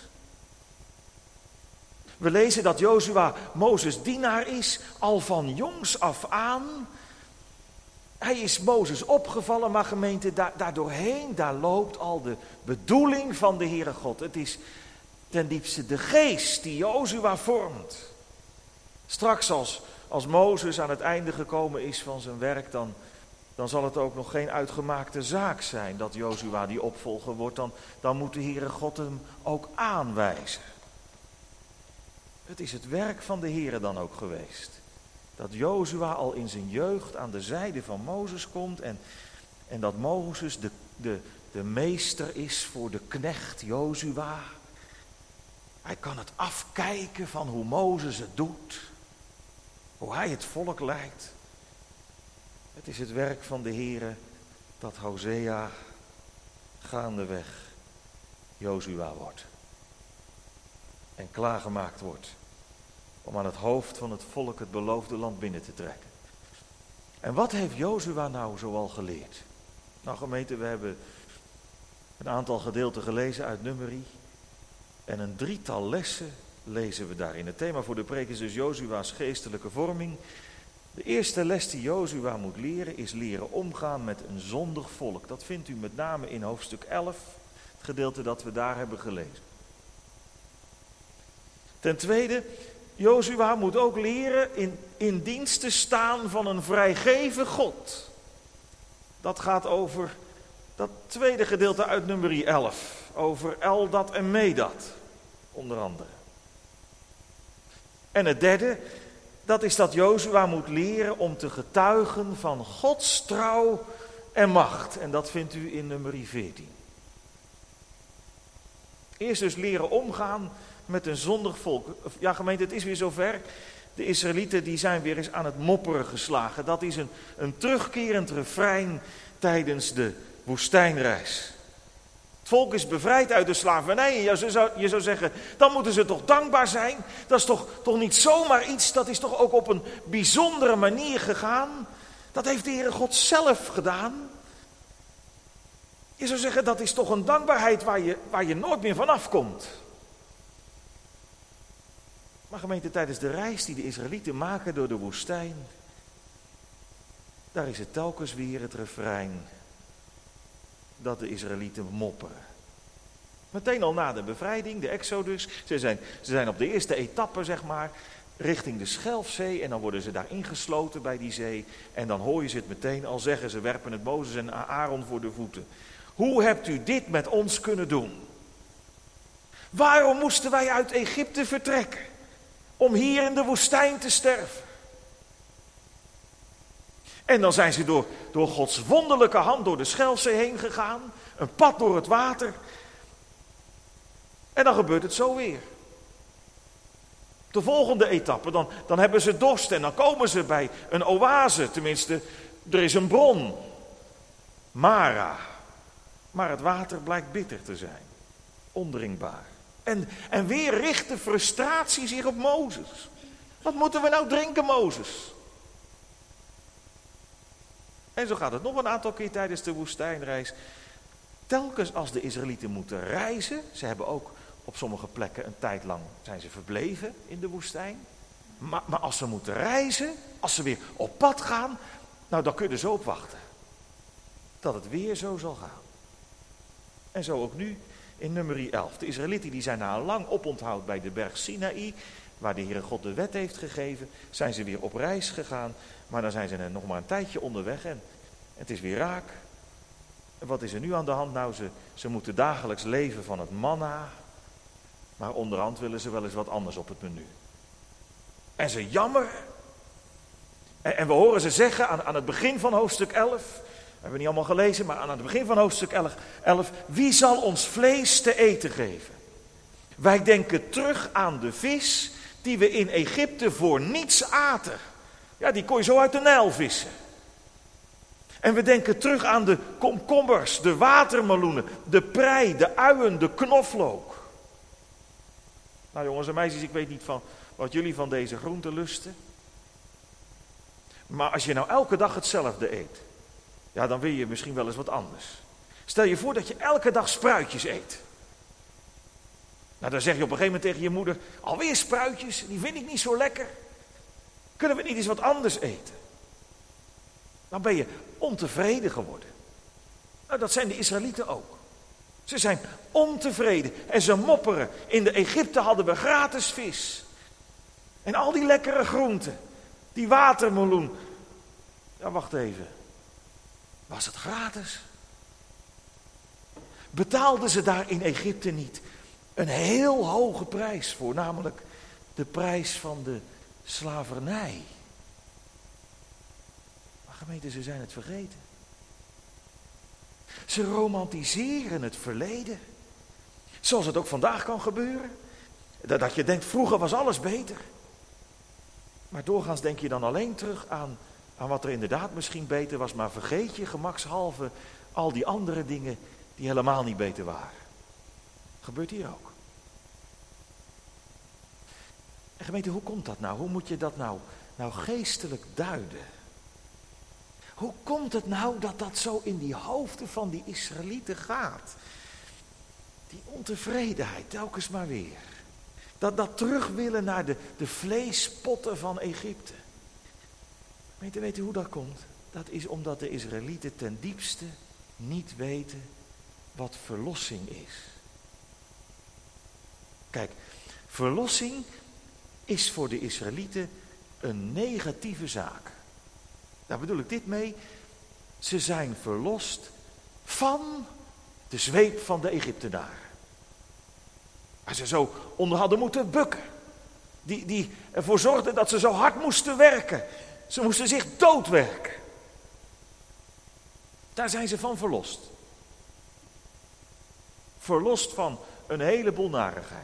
We lezen dat Jozua Mozes dienaar is, al van jongs af aan. Hij is Mozes opgevallen, maar gemeente, daardoorheen, daar loopt al de bedoeling van de Heere God. Het is ten diepste de geest die Jozua vormt. Straks als Mozes aan het einde gekomen is van zijn werk, dan zal het ook nog geen uitgemaakte zaak zijn dat Jozua die opvolger wordt. Dan moet de Heere God hem ook aanwijzen. Het is het werk van de Heere dan ook geweest. Dat Jozua al in zijn jeugd aan de zijde van Mozes komt. En dat Mozes de meester is voor de knecht Jozua. Hij kan het afkijken van hoe Mozes het doet. Hoe hij het volk leidt. Het is het werk van de Heere dat Hosea gaandeweg Jozua wordt. En klaargemaakt wordt om aan het hoofd van het volk het beloofde land binnen te trekken. En wat heeft Jozua nou zoal geleerd? Nou gemeente, we hebben een aantal gedeelten gelezen uit Numeri. En een 3-tal lessen lezen we daarin. Het thema voor de preek is dus Jozua's geestelijke vorming. De eerste les die Jozua moet leren is leren omgaan met een zondig volk. Dat vindt u met name in hoofdstuk 11, het gedeelte dat we daar hebben gelezen. Ten tweede, Jozua moet ook leren in dienst te staan van een vrijgevig God. Dat gaat over dat tweede gedeelte uit Numeri 11. Over Eldad en Medad, onder andere. En het derde, dat is dat Jozua moet leren om te getuigen van Gods trouw en macht. En dat vindt u in Numeri 14. Eerst dus leren omgaan met een zondig volk. Ja, gemeente, het is weer zover. De Israëlieten die zijn weer eens aan het mopperen geslagen. Dat is een terugkerend refrein tijdens de woestijnreis. Het volk is bevrijd uit de slavernij. En je zou zeggen, dan moeten ze toch dankbaar zijn. Dat is toch niet zomaar iets, dat is toch ook op een bijzondere manier gegaan. Dat heeft de Heere God zelf gedaan. Je zou zeggen, dat is toch een dankbaarheid waar je nooit meer van afkomt. Maar gemeente, tijdens de reis die de Israëlieten maken door de woestijn, daar is het telkens weer het refrein dat de Israëlieten mopperen. Meteen al na de bevrijding, de Exodus, ze zijn op de eerste etappe, zeg maar, richting de Schelfzee en dan worden ze daar ingesloten bij die zee. En dan hoor je ze het meteen al zeggen, ze werpen het Mozes en Aaron voor de voeten. Hoe hebt u dit met ons kunnen doen? Waarom moesten wij uit Egypte vertrekken? Om hier in de woestijn te sterven. En dan zijn ze door Gods wonderlijke hand door de Schelfzee heen gegaan. Een pad door het water. En dan gebeurt het zo weer. De volgende etappe, dan hebben ze dorst en dan komen ze bij een oase. Tenminste, er is een bron. Mara. Maar het water blijkt bitter te zijn. Ondrinkbaar. En weer richt de frustratie zich op Mozes. Wat moeten we nou drinken, Mozes? En zo gaat het nog een aantal keer tijdens de woestijnreis. Telkens als de Israëlieten moeten reizen. Ze hebben ook op sommige plekken een tijd lang zijn ze verbleven in de woestijn. Maar als ze moeten reizen, als ze weer op pad gaan, nou dan kunnen ze op wachten. Dat het weer zo zal gaan. En zo ook nu in Numeri 11. De Israëlieten die zijn na een lang oponthoud bij de berg Sinaï, waar de Heere God de wet heeft gegeven, zijn ze weer op reis gegaan. Maar dan zijn ze nog maar een tijdje onderweg en het is weer raak. En wat is er nu aan de hand? Nou, ze moeten dagelijks leven van het manna. Maar onderhand willen ze wel eens wat anders op het menu. En ze jammeren. En we horen ze zeggen aan het begin van hoofdstuk 11... We hebben niet allemaal gelezen, maar aan het begin van hoofdstuk 11... Wie zal ons vlees te eten geven? Wij denken terug aan de vis die we in Egypte voor niets aten. Ja, die kon je zo uit de Nijl vissen. En we denken terug aan de komkommers, de watermeloenen, de prei, de uien, de knoflook. Nou jongens en meisjes, ik weet niet van wat jullie van deze groenten lusten. Maar als je nou elke dag hetzelfde eet, ja, dan wil je misschien wel eens wat anders. Stel je voor dat je elke dag spruitjes eet. Nou, dan zeg je op een gegeven moment tegen je moeder, alweer spruitjes, die vind ik niet zo lekker. Kunnen we niet eens wat anders eten? Dan ben je ontevreden geworden. Nou, dat zijn de Israëlieten ook. Ze zijn ontevreden en ze mopperen. In de Egypte hadden we gratis vis. En al die lekkere groenten. Die watermeloen. Ja, wacht even. Was het gratis? Betaalden ze daar in Egypte niet een heel hoge prijs voor? Namelijk de prijs van de slavernij. Maar gemeente, ze zijn het vergeten. Ze romantiseren het verleden. Zoals het ook vandaag kan gebeuren. Dat je denkt, vroeger was alles beter. Maar doorgaans denk je dan alleen terug aan wat er inderdaad misschien beter was. Maar vergeet je gemakshalve al die andere dingen die helemaal niet beter waren. Gebeurt hier ook. En gemeente, hoe komt dat nou? Hoe moet je dat nou geestelijk duiden? Hoe komt het nou dat dat zo in die hoofden van die Israëlieten gaat? Die ontevredenheid, telkens maar weer. Dat terug willen naar de vleespotten van Egypte. Weet u hoe dat komt? Dat is omdat de Israëlieten ten diepste niet weten wat verlossing is. Kijk, verlossing is voor de Israëlieten een negatieve zaak. Daar bedoel ik dit mee. Ze zijn verlost van de zweep van de Egyptenaren. Waar ze zo onder hadden moeten bukken. Die ervoor zorgden dat ze zo hard moesten werken. Ze moesten zich doodwerken. Daar zijn ze van verlost. Verlost van een heleboel narigheid.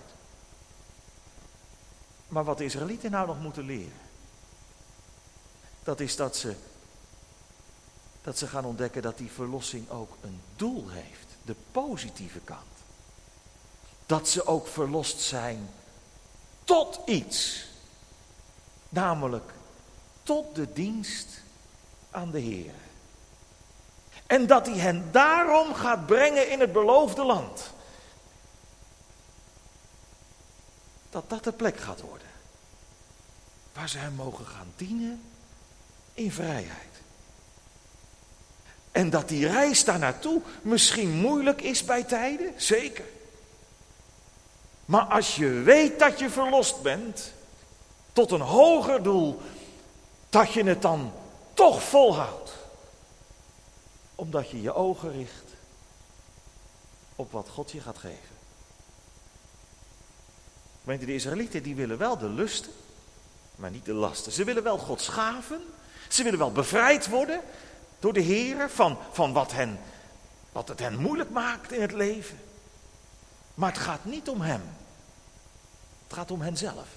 Maar wat de Israëlieten nou nog moeten leren. Dat is dat ze gaan ontdekken dat die verlossing ook een doel heeft. De positieve kant. Dat ze ook verlost zijn tot iets. Namelijk tot de dienst aan de Heer. En dat hij hen daarom gaat brengen in het beloofde land. Dat de plek gaat worden. Waar ze hem mogen gaan dienen in vrijheid. En dat die reis daar naartoe misschien moeilijk is bij tijden, zeker. Maar als je weet dat je verlost bent, tot een hoger doel, dat je het dan toch volhoudt. Omdat je je ogen richt op wat God je gaat geven. De Israëlieten die willen wel de lusten, maar niet de lasten. Ze willen wel Gods gaven, ze willen wel bevrijd worden door de Heer van wat het hen moeilijk maakt in het leven. Maar het gaat niet om hem. Het gaat om henzelf.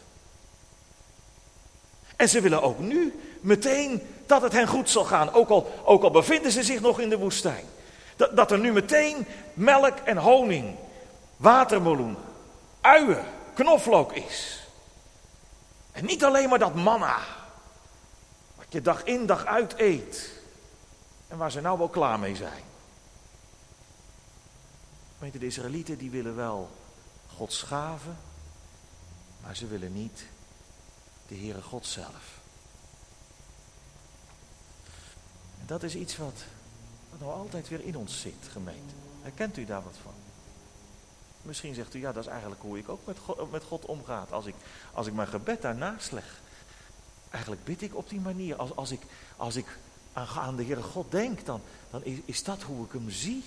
En ze willen ook nu meteen dat het hen goed zal gaan. Ook al bevinden ze zich nog in de woestijn. Dat er nu meteen melk en honing, watermeloen, uien, knoflook is. En niet alleen maar dat manna. Wat je dag in dag uit eet. En waar ze nou wel klaar mee zijn. De Israëlieten die willen wel Gods gaven. Maar ze willen niet de Heere God zelf. En dat is iets wat nou altijd weer in ons zit, gemeente. Herkent u daar wat van? Misschien zegt u, ja, dat is eigenlijk hoe ik ook met God omga. Als ik mijn gebed daarnaast leg. Eigenlijk bid ik op die manier. Als ik aan de Heere God denk, dan is dat hoe ik hem zie.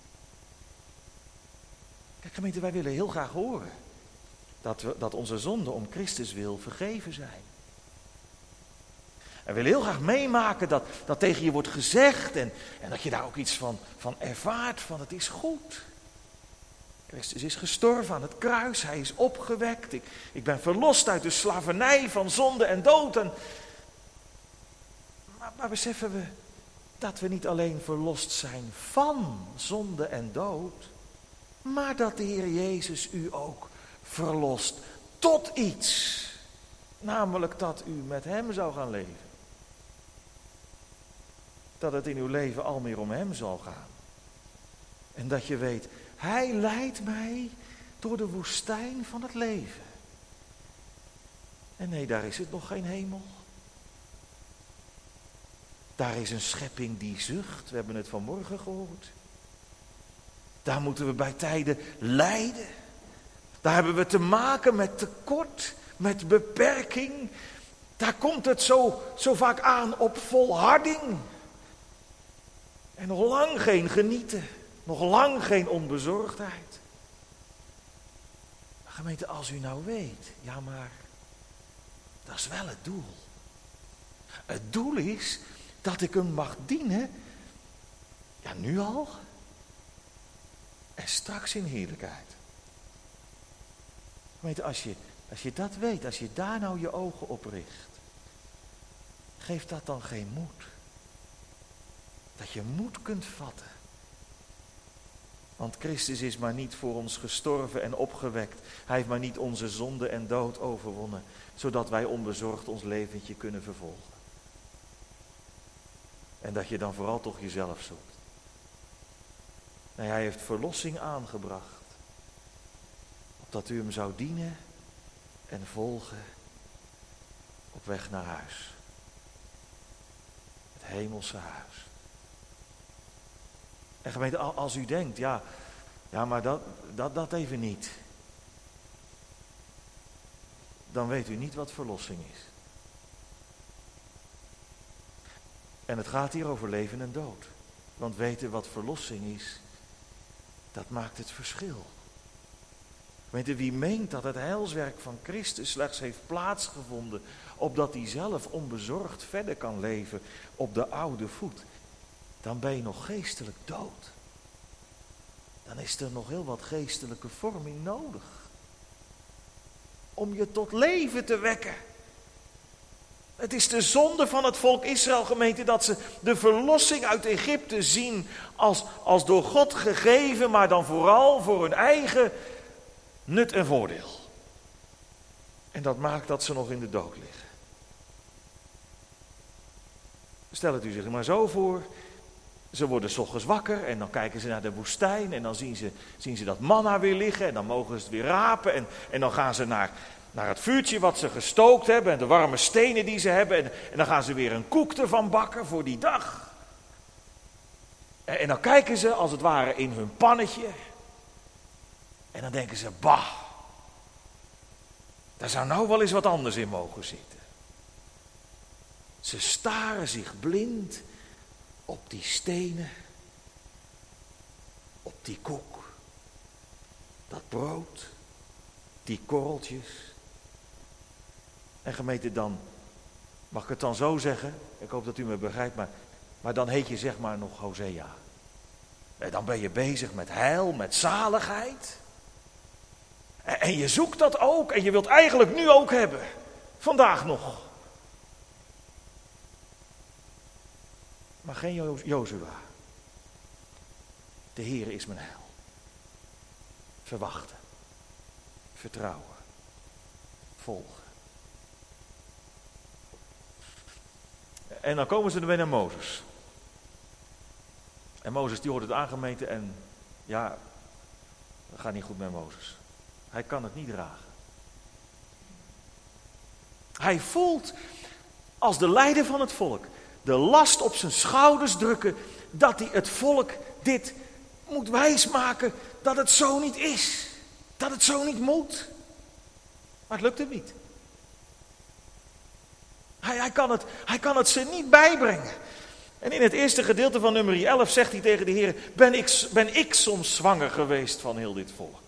Kijk, gemeente, wij willen heel graag horen dat onze zonden om Christus wil vergeven zijn. En we willen heel graag meemaken dat tegen je wordt gezegd en dat je daar ook iets van ervaart, van het is goed. Christus is gestorven aan het kruis, hij is opgewekt. Ik ben verlost uit de slavernij van zonde en dood. Maar beseffen we dat we niet alleen verlost zijn van zonde en dood, maar dat de Heer Jezus u ook verlost tot iets. Namelijk dat u met hem zou gaan leven. Dat het in uw leven al meer om hem zal gaan. En dat je weet, hij leidt mij door de woestijn van het leven. En nee, daar is het nog geen hemel. Daar is een schepping die zucht. We hebben het vanmorgen gehoord. Daar moeten we bij tijden lijden. Daar hebben we te maken met tekort, met beperking. Daar komt het zo vaak aan op volharding. En nog lang geen genieten. Nog lang geen onbezorgdheid. Maar gemeente, als u nou weet, ja maar, dat is wel het doel. Het doel is dat ik hem mag dienen, ja nu al, en straks in heerlijkheid. Gemeente, als je dat weet, als je daar nou je ogen op richt, geeft dat dan geen moed? Dat je moed kunt vatten. Want Christus is maar niet voor ons gestorven en opgewekt. Hij heeft maar niet onze zonde en dood overwonnen, zodat wij onbezorgd ons leventje kunnen vervolgen. En dat je dan vooral toch jezelf zoekt. Nee, hij heeft verlossing aangebracht. Opdat u hem zou dienen en volgen op weg naar huis. Het hemelse huis. En gemeente, als u denkt, ja maar dat even niet. Dan weet u niet wat verlossing is. En het gaat hier over leven en dood. Want weten wat verlossing is, dat maakt het verschil. Weet u, wie meent dat het heilswerk van Christus slechts heeft plaatsgevonden, opdat hij zelf onbezorgd verder kan leven op de oude voet, dan ben je nog geestelijk dood. Dan is er nog heel wat geestelijke vorming nodig. Om je tot leven te wekken. Het is de zonde van het volk Israël, gemeente, dat ze de verlossing uit Egypte zien als door God gegeven, maar dan vooral voor hun eigen nut en voordeel. En dat maakt dat ze nog in de dood liggen. Stel het u zich maar zo voor. Ze worden 's ochtends wakker en dan kijken ze naar de woestijn en dan zien ze dat manna weer liggen en dan mogen ze het weer rapen en dan gaan ze naar het vuurtje wat ze gestookt hebben en de warme stenen die ze hebben en dan gaan ze weer een koek ervan bakken voor die dag. En dan kijken ze als het ware in hun pannetje en dan denken ze, bah, daar zou nou wel eens wat anders in mogen zitten. Ze staren zich blind op die stenen, op die koek, dat brood, die korreltjes. En gemeente, dan, mag ik het dan zo zeggen, ik hoop dat u me begrijpt, maar dan heet je zeg maar nog Hosea. En dan ben je bezig met heil, met zaligheid. En je zoekt dat ook en je wilt eigenlijk nu ook hebben, vandaag nog. Maar geen Jozua. De Heer is mijn heil. Verwachten. Vertrouwen. Volgen. En dan komen ze erbij naar Mozes. En Mozes die hoort het aangemeten en ja, dat gaat niet goed met Mozes. Hij kan het niet dragen. Hij voelt als de leider van het volk de last op zijn schouders drukken dat hij het volk dit moet wijsmaken dat het zo niet is. Dat het zo niet moet. Maar het lukt hem niet. Hij kan het ze niet bijbrengen. En in het eerste gedeelte van nummer 11 zegt hij tegen de Heer, ben ik soms zwanger geweest van heel dit volk?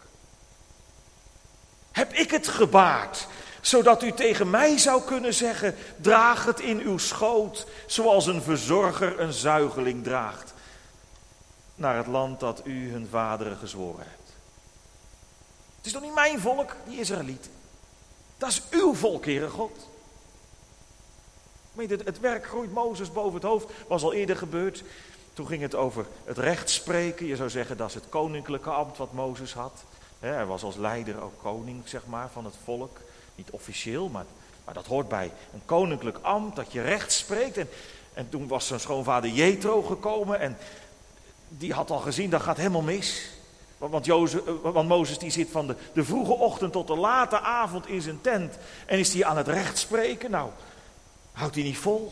Heb ik het gebaard, zodat u tegen mij zou kunnen zeggen, draag het in uw schoot, zoals een verzorger een zuigeling draagt, naar het land dat u hun vaderen gezworen hebt. Het is toch niet mijn volk, die Israëlieten? Dat is uw volk, Heere God. Het werk groeit Mozes boven het hoofd, was al eerder gebeurd. Toen ging het over het rechtspreken. Je zou zeggen, dat is het koninklijke ambt wat Mozes had. Hij was als leider ook koning, zeg maar, van het volk. Niet officieel, maar dat hoort bij een koninklijk ambt, dat je recht spreekt. En toen was zijn schoonvader Jethro gekomen en die had al gezien, dat gaat helemaal mis. Want Mozes die zit van de vroege ochtend tot de late avond in zijn tent. En is hij aan het recht spreken? Nou, houdt hij niet vol.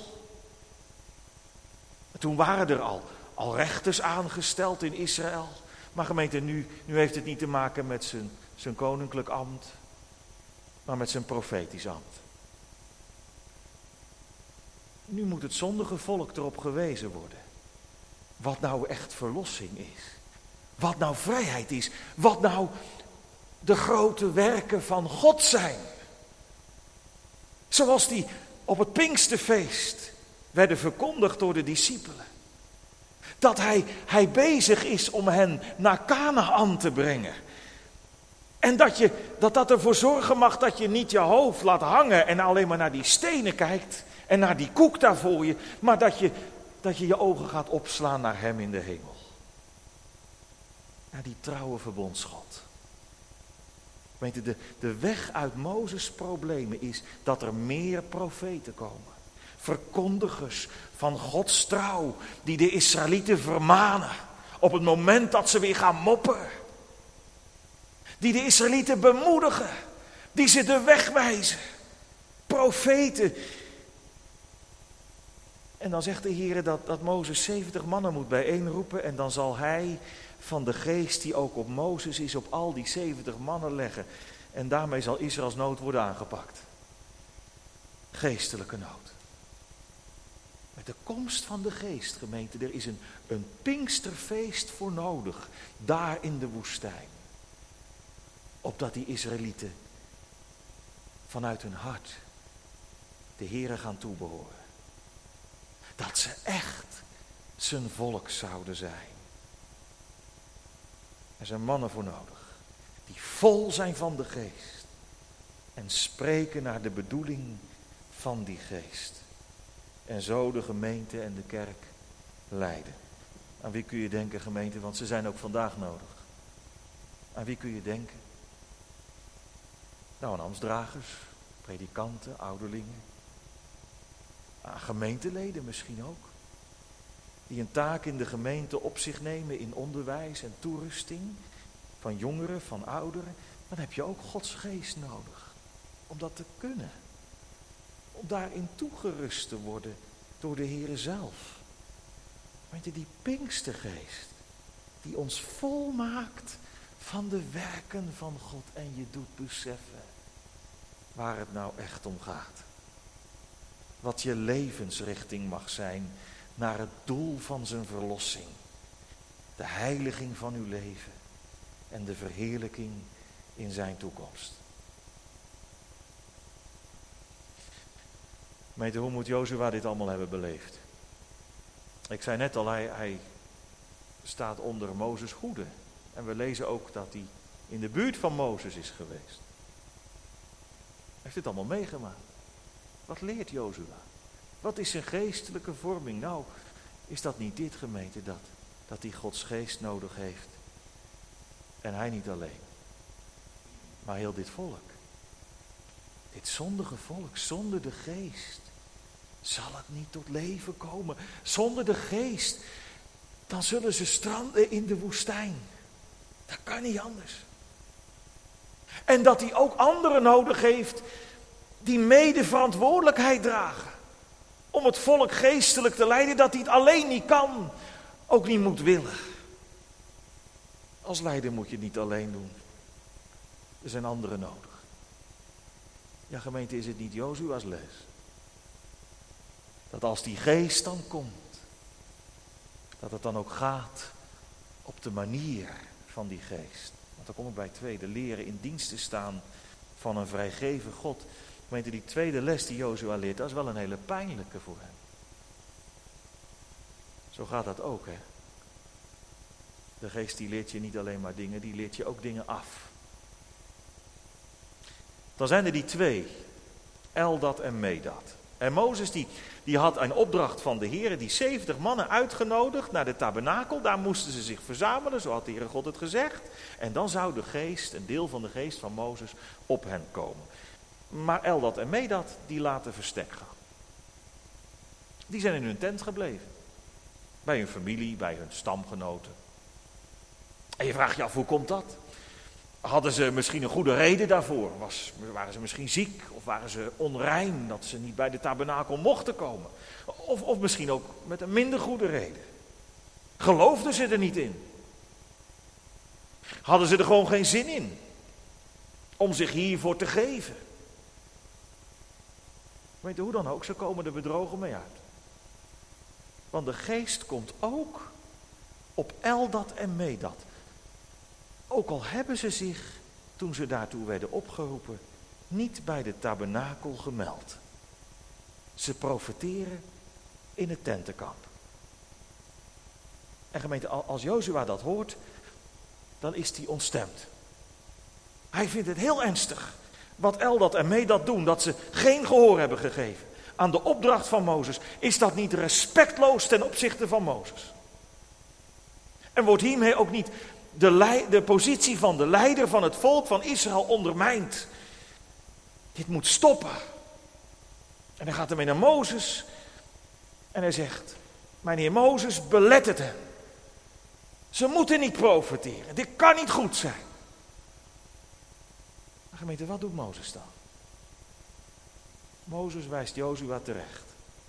En toen waren er al rechters aangesteld in Israël. Maar gemeente, nu heeft het niet te maken met zijn koninklijk ambt, maar met zijn profetisch ambt. Nu moet het zondige volk erop gewezen worden. Wat nou echt verlossing is. Wat nou vrijheid is. Wat nou de grote werken van God zijn. Zoals die op het Pinksterfeest werden verkondigd door de discipelen. Dat hij bezig is om hen naar Kanaän te brengen. En dat ervoor zorgen mag dat je niet je hoofd laat hangen en alleen maar naar die stenen kijkt. En naar die koek daar voor je. Maar dat je je ogen gaat opslaan naar hem in de hemel. naar die trouwe verbondsgod. Gemeente, de weg uit Mozes' problemen is dat er meer profeten komen. Verkondigers van Gods trouw die de Israëlieten vermanen op het moment dat ze weer gaan moppen. Die de Israëlieten bemoedigen, die ze de weg wijzen. Profeten. En dan zegt de Heer dat Mozes 70 mannen moet bijeenroepen en dan zal hij van de geest die ook op Mozes is op al die 70 mannen leggen. En daarmee zal Israëls nood worden aangepakt. Geestelijke nood. Met de komst van de geest, gemeente, er is een Pinksterfeest voor nodig. Daar in de woestijn. Opdat die Israëlieten vanuit hun hart de Heere gaan toebehoren. Dat ze echt zijn volk zouden zijn. Er zijn mannen voor nodig. Die vol zijn van de geest. En spreken naar de bedoeling van die geest. En zo de gemeente en de kerk leiden. Aan wie kun je denken, gemeente? Want ze zijn ook vandaag nodig. Aan wie kun je denken? Nou, aan ambtsdragers, predikanten, ouderlingen. Aan gemeenteleden misschien ook. Die een taak in de gemeente op zich nemen in onderwijs en toerusting. Van jongeren, van ouderen. Dan heb je ook Gods geest nodig. Om dat te kunnen. Om daarin toegerust te worden door de Heere zelf. Weet je, die Pinkstergeest. Die ons volmaakt van de werken van God. En je doet beseffen waar het nou echt om gaat. Wat je levensrichting mag zijn naar het doel van zijn verlossing. De heiliging van uw leven. En de verheerlijking in zijn toekomst. Gemeente, hoe moet Jozua dit allemaal hebben beleefd? Ik zei net al, hij staat onder Mozes' hoede. En we lezen ook dat hij in de buurt van Mozes is geweest. Hij heeft dit allemaal meegemaakt. Wat leert Jozua? Wat is zijn geestelijke vorming? Nou, is dat niet dit, gemeente, dat hij Gods geest nodig heeft? En hij niet alleen, maar heel dit volk. Dit zondige volk, zonder de geest, zal het niet tot leven komen. Zonder de geest, dan zullen ze stranden in de woestijn. Dat kan niet anders. En dat hij ook anderen nodig heeft die mede verantwoordelijkheid dragen. Om het volk geestelijk te leiden, dat hij het alleen niet kan, ook niet moet willen. Als leider moet je het niet alleen doen. Er zijn anderen nodig. Ja, gemeente, is het niet Jozua's les? Dat als die geest dan komt, dat het dan ook gaat op de manier van die geest. Want dan kom ik bij het tweede, leren in dienst te staan van een vrijgevig God. Gemeente, die tweede les die Jozua leert, dat is wel een hele pijnlijke voor hem. Zo gaat dat ook, hè. De geest die leert je niet alleen maar dingen, die leert je ook dingen af. Dan zijn er die twee, Eldad en Medad. En Mozes die had een opdracht van de Heer, die 70 mannen uitgenodigd naar de tabernakel. Daar moesten ze zich verzamelen, zo had de Heere God het gezegd. En dan zou de geest, een deel van de geest van Mozes, op hen komen. Maar Eldad en Medad, die laten verstek gaan. Die zijn in hun tent gebleven. Bij hun familie, bij hun stamgenoten. En je vraagt je af, hoe komt dat? Hadden ze misschien een goede reden daarvoor? Waren ze misschien ziek? Of waren ze onrein dat ze niet bij de tabernakel mochten komen? Of misschien ook met een minder goede reden. Geloofden ze er niet in? Hadden ze er gewoon geen zin in? Om zich hiervoor te geven? Weet je, hoe dan ook, ze komen er bedrogen mee uit. Want de geest komt ook op Eldad en Medad. Ook al hebben ze zich, toen ze daartoe werden opgeroepen, niet bij de tabernakel gemeld. Ze profeteren in het tentenkamp. En gemeente, als Jozua dat hoort, dan is hij ontstemd. Hij vindt het heel ernstig wat Eldad en Medad doen, dat ze geen gehoor hebben gegeven aan de opdracht van Mozes. Is dat niet respectloos ten opzichte van Mozes? En wordt hiermee ook niet de positie van de leider van het volk van Israël ondermijnt. Dit moet stoppen. En hij gaat ermee naar Mozes en hij zegt, mijn heer Mozes, belet het hen. Ze moeten niet profeteren, dit kan niet goed zijn. Maar gemeente, wat doet Mozes dan? Mozes wijst Jozua terecht.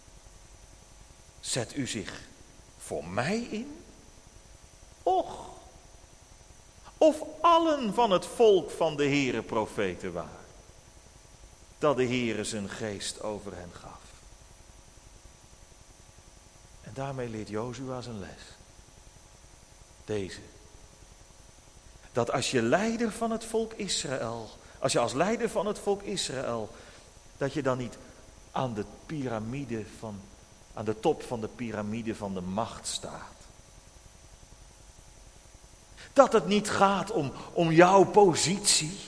Zet u zich voor mij in? Och, of allen van het volk van de Heere profeten waren, dat de Heere zijn geest over hen gaf. En daarmee leert Jozua zijn les. Deze. Dat als je leider van het volk Israël, als je als leider van het volk Israël, dat je dan niet aan de top van de piramide van de macht staat. Dat het niet gaat om jouw positie,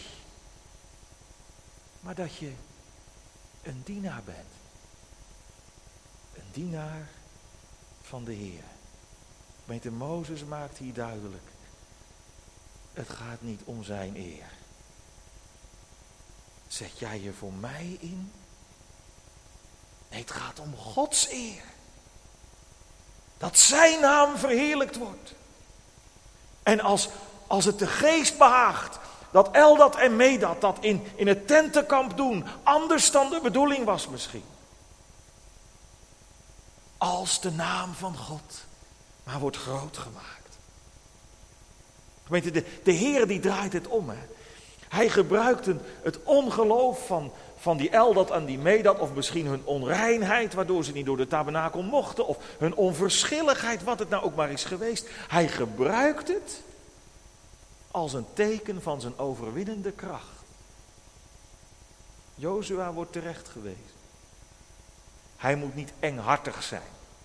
maar dat je een dienaar bent. Een dienaar van de Heer. Gemeente Mozes maakt hier duidelijk, het gaat niet om zijn eer. Zet jij je voor mij in? Nee, het gaat om Gods eer. Dat zijn naam verheerlijkt wordt. En als het de geest behaagt, dat Eldad en Medad dat in het tentenkamp doen, anders dan de bedoeling was misschien. Als de naam van God maar wordt groot gemaakt. Gemeente, de Heer die draait het om. Hè. Hij gebruikt het ongeloof van die Eldad en die Medad, of misschien hun onreinheid, waardoor ze niet door de tabernakel mochten, of hun onverschilligheid, wat het nou ook maar is geweest. Hij gebruikt het als een teken van zijn overwinnende kracht. Jozua wordt terecht gewezen. Hij moet niet enghartig zijn.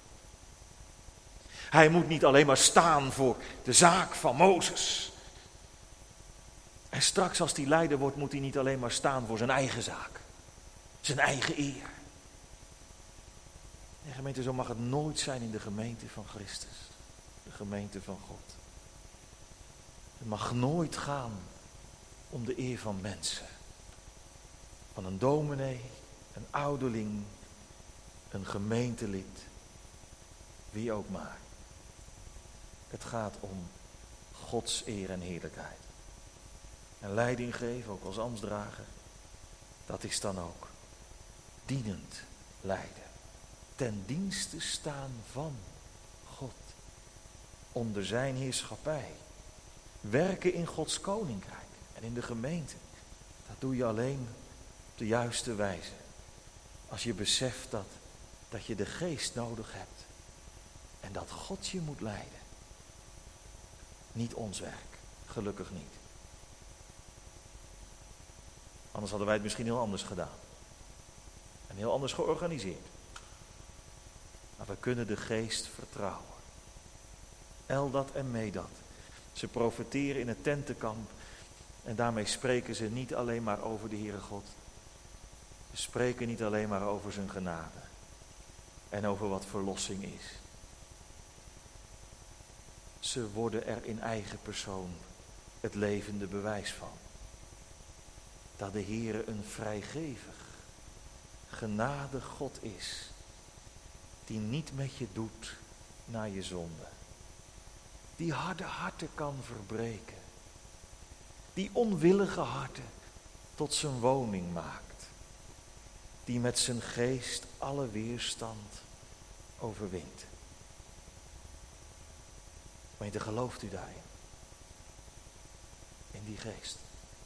Hij moet niet alleen maar staan voor de zaak van Mozes. En straks als hij leider wordt, moet hij niet alleen maar staan voor zijn eigen zaak. Zijn eigen eer. En gemeente, zo mag het nooit zijn in de gemeente van Christus. De gemeente van God. Het mag nooit gaan om de eer van mensen. Van een dominee, een ouderling, een gemeentelid. Wie ook maar. Het gaat om Gods eer en heerlijkheid. En leiding geven, ook als ambtsdrager, dat is dan ook dienend leiden. Ten dienste staan van God. Onder zijn heerschappij. Werken in Gods koninkrijk en in de gemeente. Dat doe je alleen op de juiste wijze. Als je beseft dat je de geest nodig hebt. En dat God je moet leiden. Niet ons werk, gelukkig niet. Anders hadden wij het misschien heel anders gedaan. En heel anders georganiseerd. Maar we kunnen de geest vertrouwen. Eldad en Medad. Ze profeteren in het tentenkamp. En daarmee spreken ze niet alleen maar over de Heere God. Ze spreken niet alleen maar over zijn genade. En over wat verlossing is. Ze worden er in eigen persoon het levende bewijs van. Dat de Heere een vrijgevig, genadig God is. Die niet met je doet naar je zonde. Die harde harten kan verbreken. Die onwillige harten tot zijn woning maakt. Die met zijn geest alle weerstand overwint. Gemeente, gelooft u daarin? In die geest.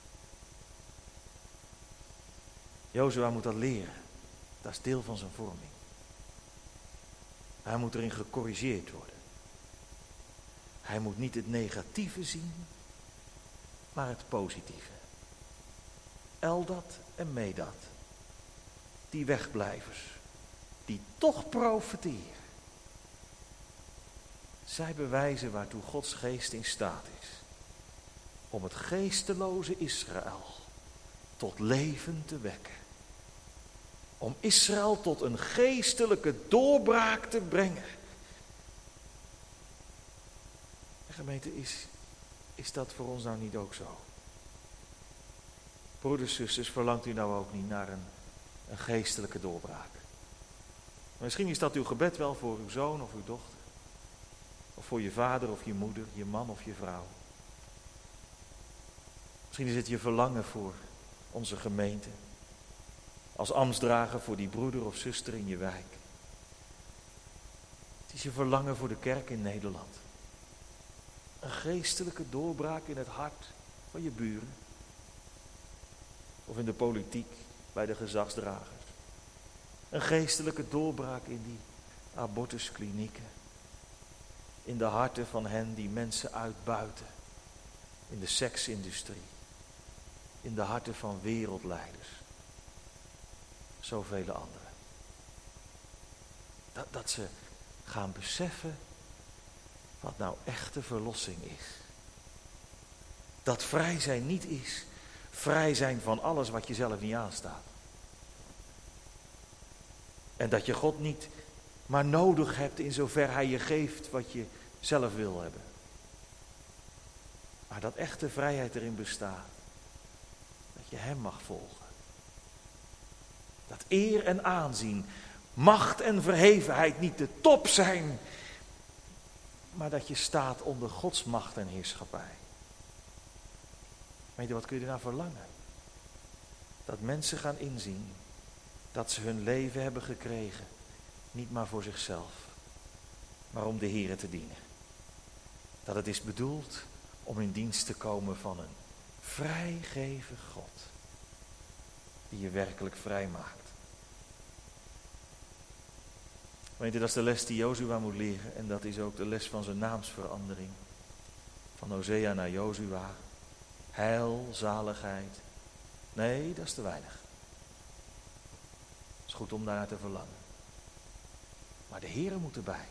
Jozua moet dat leren. Dat is deel van zijn vorming. Hij moet erin gecorrigeerd worden. Hij moet niet het negatieve zien, maar het positieve. Eldad en Medad, die wegblijvers, die toch profeteren. Zij bewijzen waartoe Gods geest in staat is. Om het geesteloze Israël tot leven te wekken. Om Israël tot een geestelijke doorbraak te brengen. En gemeente, Is dat voor ons nou niet ook zo? Broeders, zusters, verlangt u nou ook niet naar een geestelijke doorbraak? Misschien is dat uw gebed wel voor uw zoon of uw dochter. Of voor je vader of je moeder, je man of je vrouw. Misschien is het je verlangen voor onze gemeente. Als ambtsdrager voor die broeder of zuster in je wijk. Het is je verlangen voor de kerk in Nederland. Een geestelijke doorbraak in het hart van je buren. Of in de politiek bij de gezagsdragers. Een geestelijke doorbraak in die abortusklinieken. In de harten van hen die mensen uitbuiten. In de seksindustrie. In de harten van wereldleiders. Zoveel anderen. Dat ze gaan beseffen wat nou echte verlossing is. Dat vrij zijn niet is vrij zijn van alles wat je zelf niet aanstaat. En dat je God niet maar nodig hebt in zover Hij je geeft wat je zelf wil hebben. Maar dat echte vrijheid erin bestaat. Dat je Hem mag volgen. Dat eer en aanzien, macht en verhevenheid niet de top zijn. Maar dat je staat onder Gods macht en heerschappij. Weet je, wat kun je er nou verlangen? Dat mensen gaan inzien dat ze hun leven hebben gekregen. Niet maar voor zichzelf, maar om de Heere te dienen. Dat het is bedoeld om in dienst te komen van een vrijgeven God. Die je werkelijk vrij maakt. Weet je, dat is de les die Jozua moet leren. En dat is ook de les van zijn naamsverandering. Van Hosea naar Jozua. Heil, zaligheid. Nee, dat is te weinig. Het is goed om daar te verlangen. Maar de Heere moet erbij.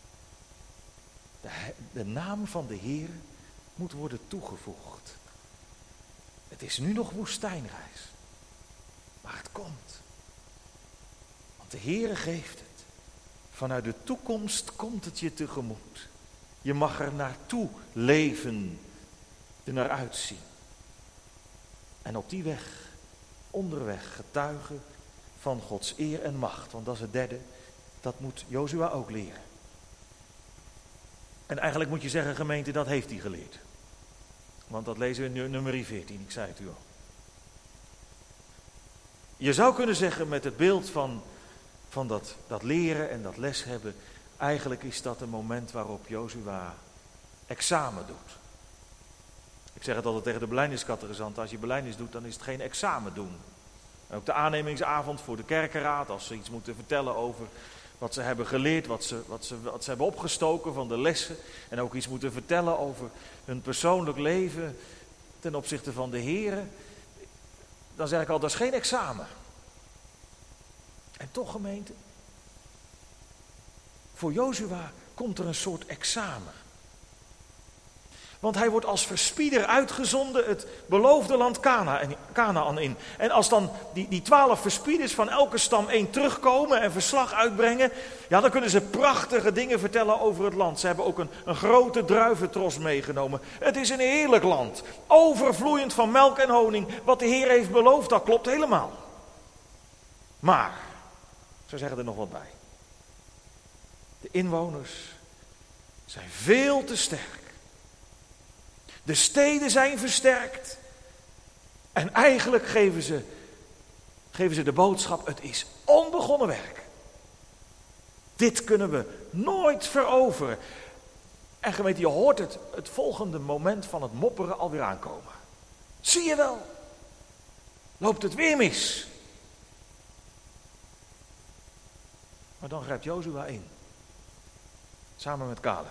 De naam van de Heere moet worden toegevoegd. Het is nu nog woestijnreis. Maar het komt. Want de Heere geeft het. Vanuit de toekomst komt het je tegemoet. Je mag er naartoe leven. Er naar uitzien. En op die weg, onderweg, getuigen van Gods eer en macht. Want dat is het derde. Dat moet Jozua ook leren. En eigenlijk moet je zeggen, gemeente, dat heeft hij geleerd. Want dat lezen we in nummer 14, ik zei het u al. Je zou kunnen zeggen met het beeld van dat leren en dat les hebben. Eigenlijk is dat een moment waarop Jozua examen doet. Ik zeg het altijd tegen de belijdeniscatechisanten. Als je belijdenis doet, dan is het geen examen doen. En ook de aannemingsavond voor de kerkenraad. Als ze iets moeten vertellen over wat ze hebben geleerd. Wat ze hebben opgestoken van de lessen. En ook iets moeten vertellen over hun persoonlijk leven ten opzichte van de Here. Dan zeg ik al, dat is geen examen. En toch, gemeente, voor Jozua komt er een soort examen. Want hij wordt als verspieder uitgezonden het beloofde land Kanaan in. En als dan die 12 verspieders van elke stam 1 terugkomen en verslag uitbrengen, ja, dan kunnen ze prachtige dingen vertellen over het land. Ze hebben ook een grote druiventros meegenomen. Het is een heerlijk land, overvloeiend van melk en honing. Wat de Heer heeft beloofd, dat klopt helemaal. Maar, ze zeggen er nog wat bij. De inwoners zijn veel te sterk. De steden zijn versterkt. En eigenlijk geven ze de boodschap, het is onbegonnen werk. Dit kunnen we nooit veroveren. En gemeente, je hoort het volgende moment van het mopperen alweer aankomen. Zie je wel? Loopt het weer mis? Maar dan grijpt Jozua in. Samen met Caleb.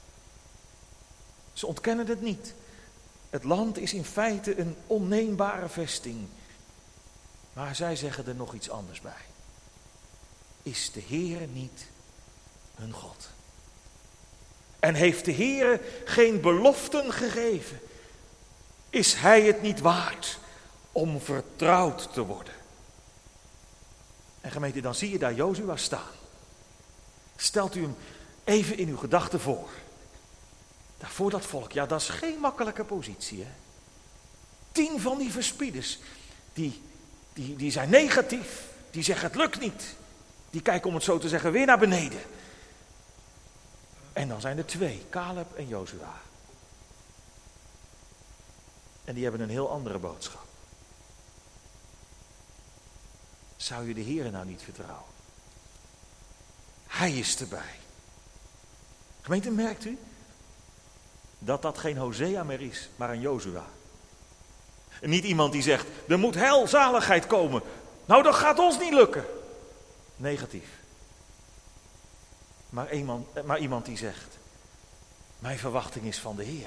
Ze ontkennen het niet. Het land is in feite een onneembare vesting. Maar zij zeggen er nog iets anders bij. Is de Heere niet hun God? En heeft de Heere geen beloften gegeven? Is Hij het niet waard om vertrouwd te worden? En gemeente, dan zie je daar Jozua staan. Stelt u hem even in uw gedachten voor. Voor dat volk, ja, dat is geen makkelijke positie, hè. 10 van die verspieders, die zijn negatief. Die zeggen het lukt niet. Die kijken, om het zo te zeggen, weer naar beneden. En dan zijn er 2, Caleb en Jozua. En die hebben een heel andere boodschap. Zou je de Heere nou niet vertrouwen? Hij is erbij. Gemeente, merkt u dat geen Hosea meer is, maar een Jozua. En niet iemand die zegt, er moet heilzaligheid komen. Nou, dat gaat ons niet lukken. Negatief. Maar iemand die zegt, mijn verwachting is van de Heer.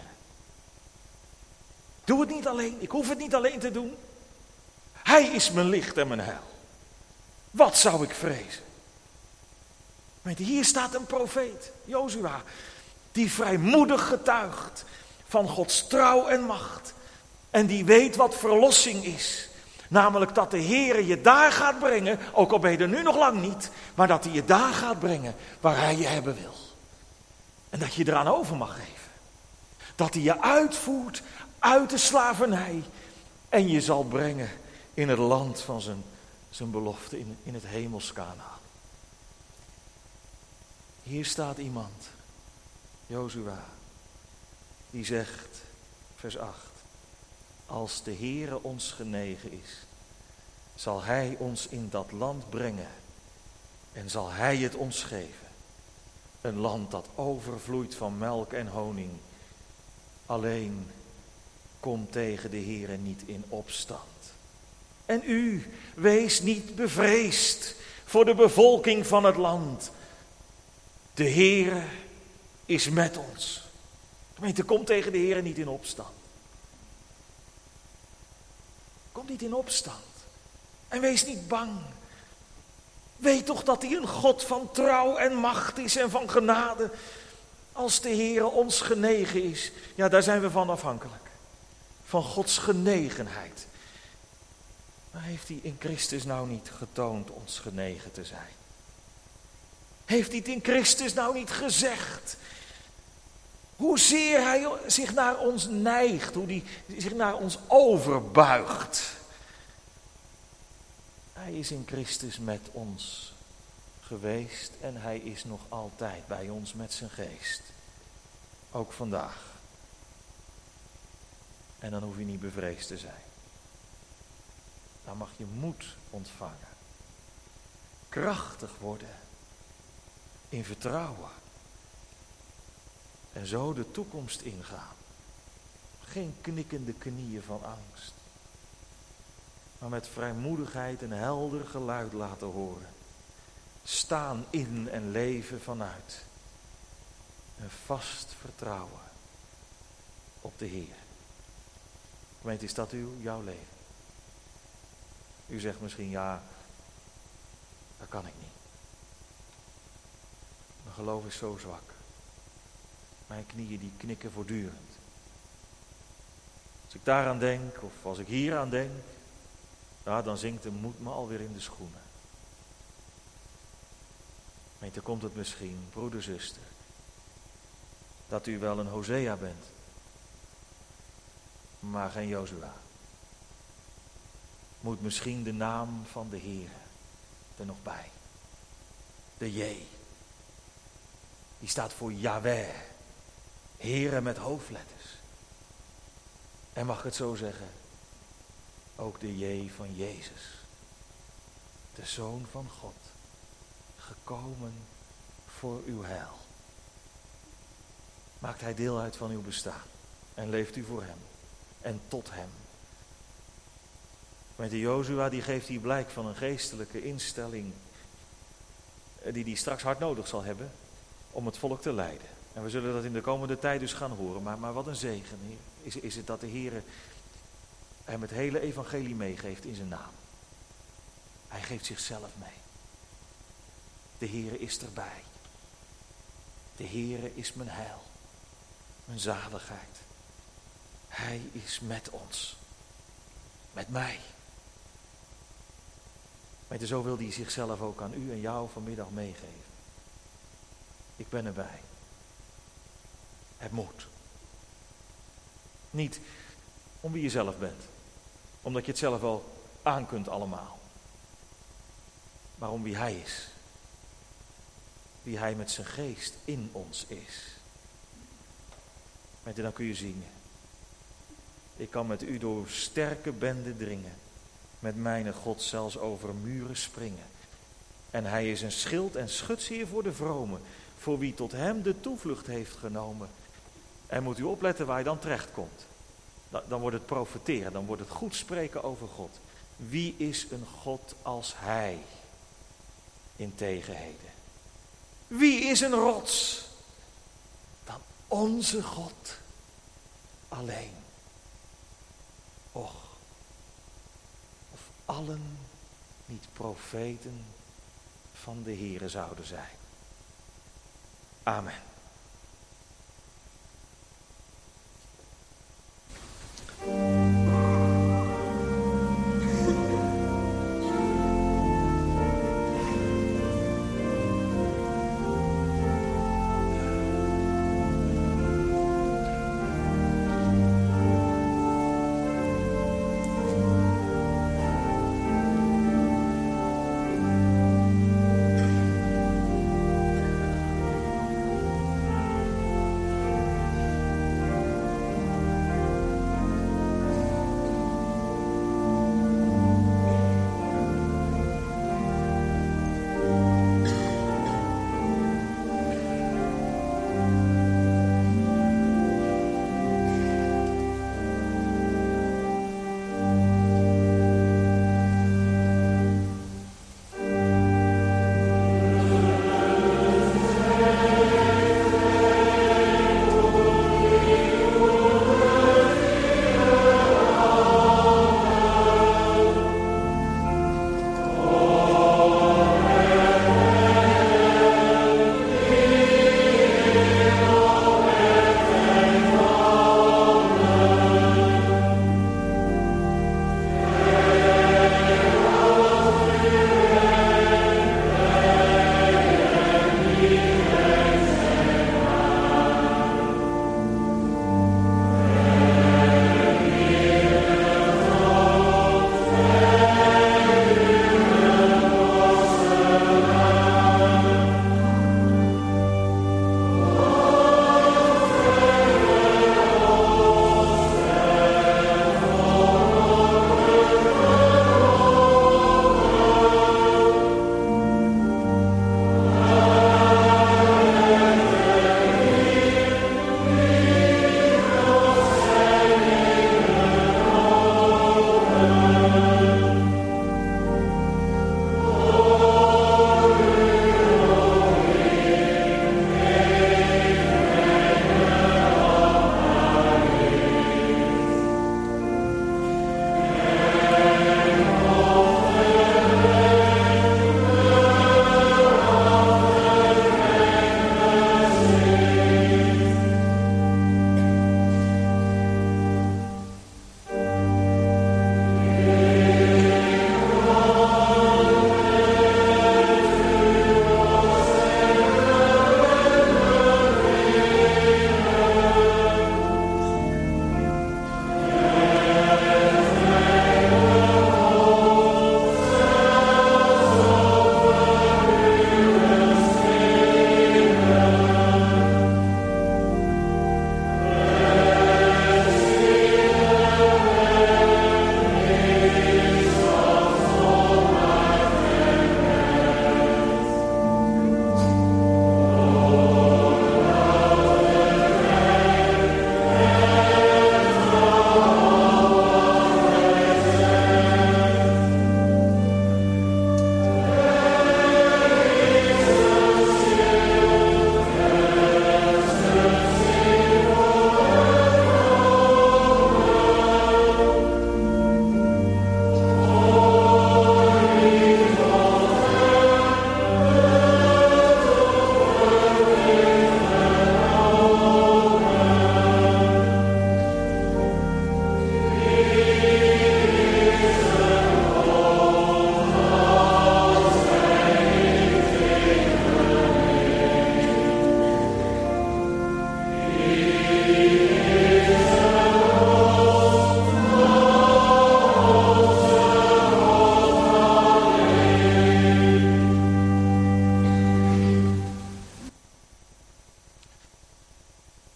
Doe het niet alleen, ik hoef het niet alleen te doen. Hij is mijn licht en mijn heil. Wat zou ik vrezen? Hier staat een profeet, Jozua, die vrijmoedig getuigt van Gods trouw en macht. En die weet wat verlossing is. Namelijk dat de Heere je daar gaat brengen, ook al ben je er nu nog lang niet, maar dat hij je daar gaat brengen waar hij je hebben wil. En dat je eraan over mag geven. Dat hij je uitvoert uit de slavernij en je zal brengen in het land van zijn belofte, in het hemels Kanaan. Hier staat iemand, Jozua, die zegt, vers 8, als de Heere ons genegen is, zal hij ons in dat land brengen en zal hij het ons geven. Een land dat overvloeit van melk en honing. Alleen kom tegen de Heere niet in opstand. En u, wees niet bevreesd voor de bevolking van het land. De Heere is met ons. Gemeente, kom tegen de Heere niet in opstand. Kom niet in opstand. En wees niet bang. Weet toch dat hij een God van trouw en macht is en van genade. Als de Heere ons genegen is, ja, daar zijn we van afhankelijk. Van Gods genegenheid. Maar heeft hij in Christus nou niet getoond ons genegen te zijn? Heeft hij het in Christus nou niet gezegd? Hoezeer hij zich naar ons neigt, hoe hij zich naar ons overbuigt. Hij is in Christus met ons geweest en hij is nog altijd bij ons met zijn geest. Ook vandaag. En dan hoef je niet bevreesd te zijn. Dan mag je moed ontvangen. Krachtig worden. In vertrouwen. En zo de toekomst ingaan. Geen knikkende knieën van angst. Maar met vrijmoedigheid een helder geluid laten horen. Staan in en leven vanuit. Een vast vertrouwen op de Heer. Gemeente, is dat jouw leven? U zegt misschien, ja, dat kan ik niet. Mijn geloof is zo zwak. Mijn knieën die knikken voortdurend. Als ik daaraan denk, of als ik hier aan denk, ja, dan zinkt de moed me alweer in de schoenen. Gemeente, komt het misschien, broeder, zuster, dat u wel een Hosea bent, maar geen Jozua. Moet misschien de naam van de Heer er nog bij. De J. Die staat voor Yahweh. Heere met hoofdletters. En mag ik het zo zeggen, ook de J van Jezus. De Zoon van God. Gekomen voor uw heil. Maakt hij deel uit van uw bestaan. En leeft u voor hem. En tot hem. Met de Jozua die geeft hier blijk van een geestelijke instelling. Die hij straks hard nodig zal hebben. Om het volk te leiden. En we zullen dat in de komende tijd dus gaan horen. Maar wat een zegen, Heer. Is het dat de Heer hem het hele evangelie meegeeft in zijn naam. Hij geeft zichzelf mee. De Heer is erbij. De Heer is mijn heil. Mijn zaligheid. Hij is met ons. Met mij. Maar zo wil hij zichzelf ook aan u en jou vanmiddag meegeven. Ik ben erbij. Het moet. Niet om wie je zelf bent, omdat je het zelf wel aan kunt allemaal. Maar om wie hij is. Wie hij met zijn geest in ons is. En dan kun je zingen. Ik kan met u door sterke benden dringen. Met mijn God zelfs over muren springen. En hij is een schild en schutsheer voor de vromen. Voor wie tot hem de toevlucht heeft genomen. En moet u opletten waar je dan terecht komt. Dan wordt het profeteren, dan wordt het goed spreken over God. Wie is een God als hij? In tegenheden. Wie is een rots? Dan onze God alleen. Och, of allen niet profeten van de Here zouden zijn. Amen.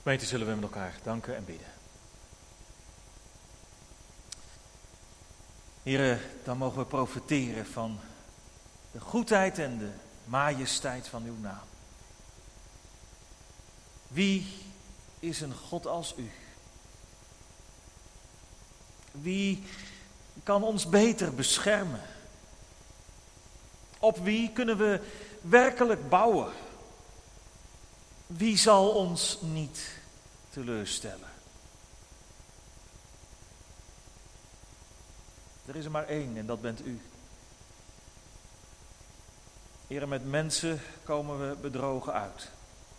Gemeente, zullen we met elkaar danken en bidden. Here, dan mogen we profiteren van de goedheid en de majesteit van uw naam. Wie is een God als u? Wie kan ons beter beschermen? Op wie kunnen we werkelijk bouwen? Wie zal ons niet teleurstellen? Er is er maar één en dat bent u. Heren, met mensen komen we bedrogen uit.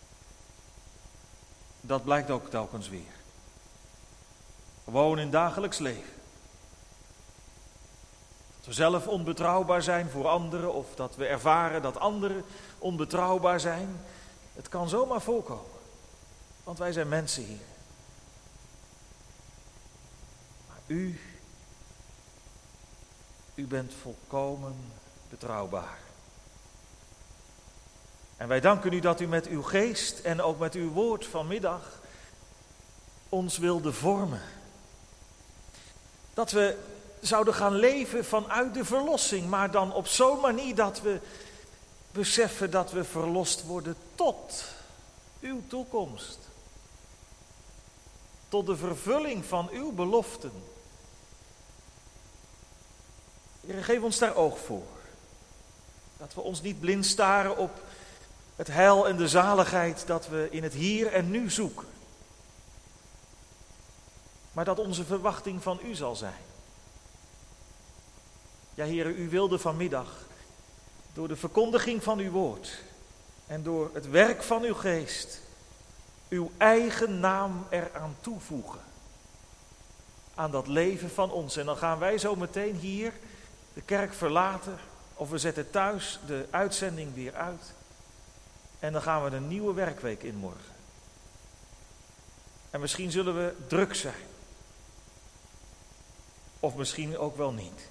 Dat blijkt ook telkens weer. Gewoon in dagelijks leven. Dat we zelf onbetrouwbaar zijn voor anderen of dat we ervaren dat anderen onbetrouwbaar zijn. Het kan zomaar voorkomen, want wij zijn mensen hier. Maar u bent volkomen betrouwbaar. En wij danken u dat u met uw geest en ook met uw woord vanmiddag ons wilde vormen. Dat we zouden gaan leven vanuit de verlossing, maar dan op zo'n manier dat we beseffen dat we verlost worden tot uw toekomst. Tot de vervulling van uw beloften. Heer, geef ons daar oog voor. Dat we ons niet blind staren op het heil en de zaligheid dat we in het hier en nu zoeken. Maar dat onze verwachting van u zal zijn. Ja, Heer, u wilde vanmiddag door de verkondiging van uw woord en door het werk van uw geest uw eigen naam eraan toevoegen. Aan dat leven van ons. En dan gaan wij zo meteen hier de kerk verlaten of we zetten thuis de uitzending weer uit. En dan gaan we een nieuwe werkweek in morgen. En misschien zullen we druk zijn. Of misschien ook wel niet.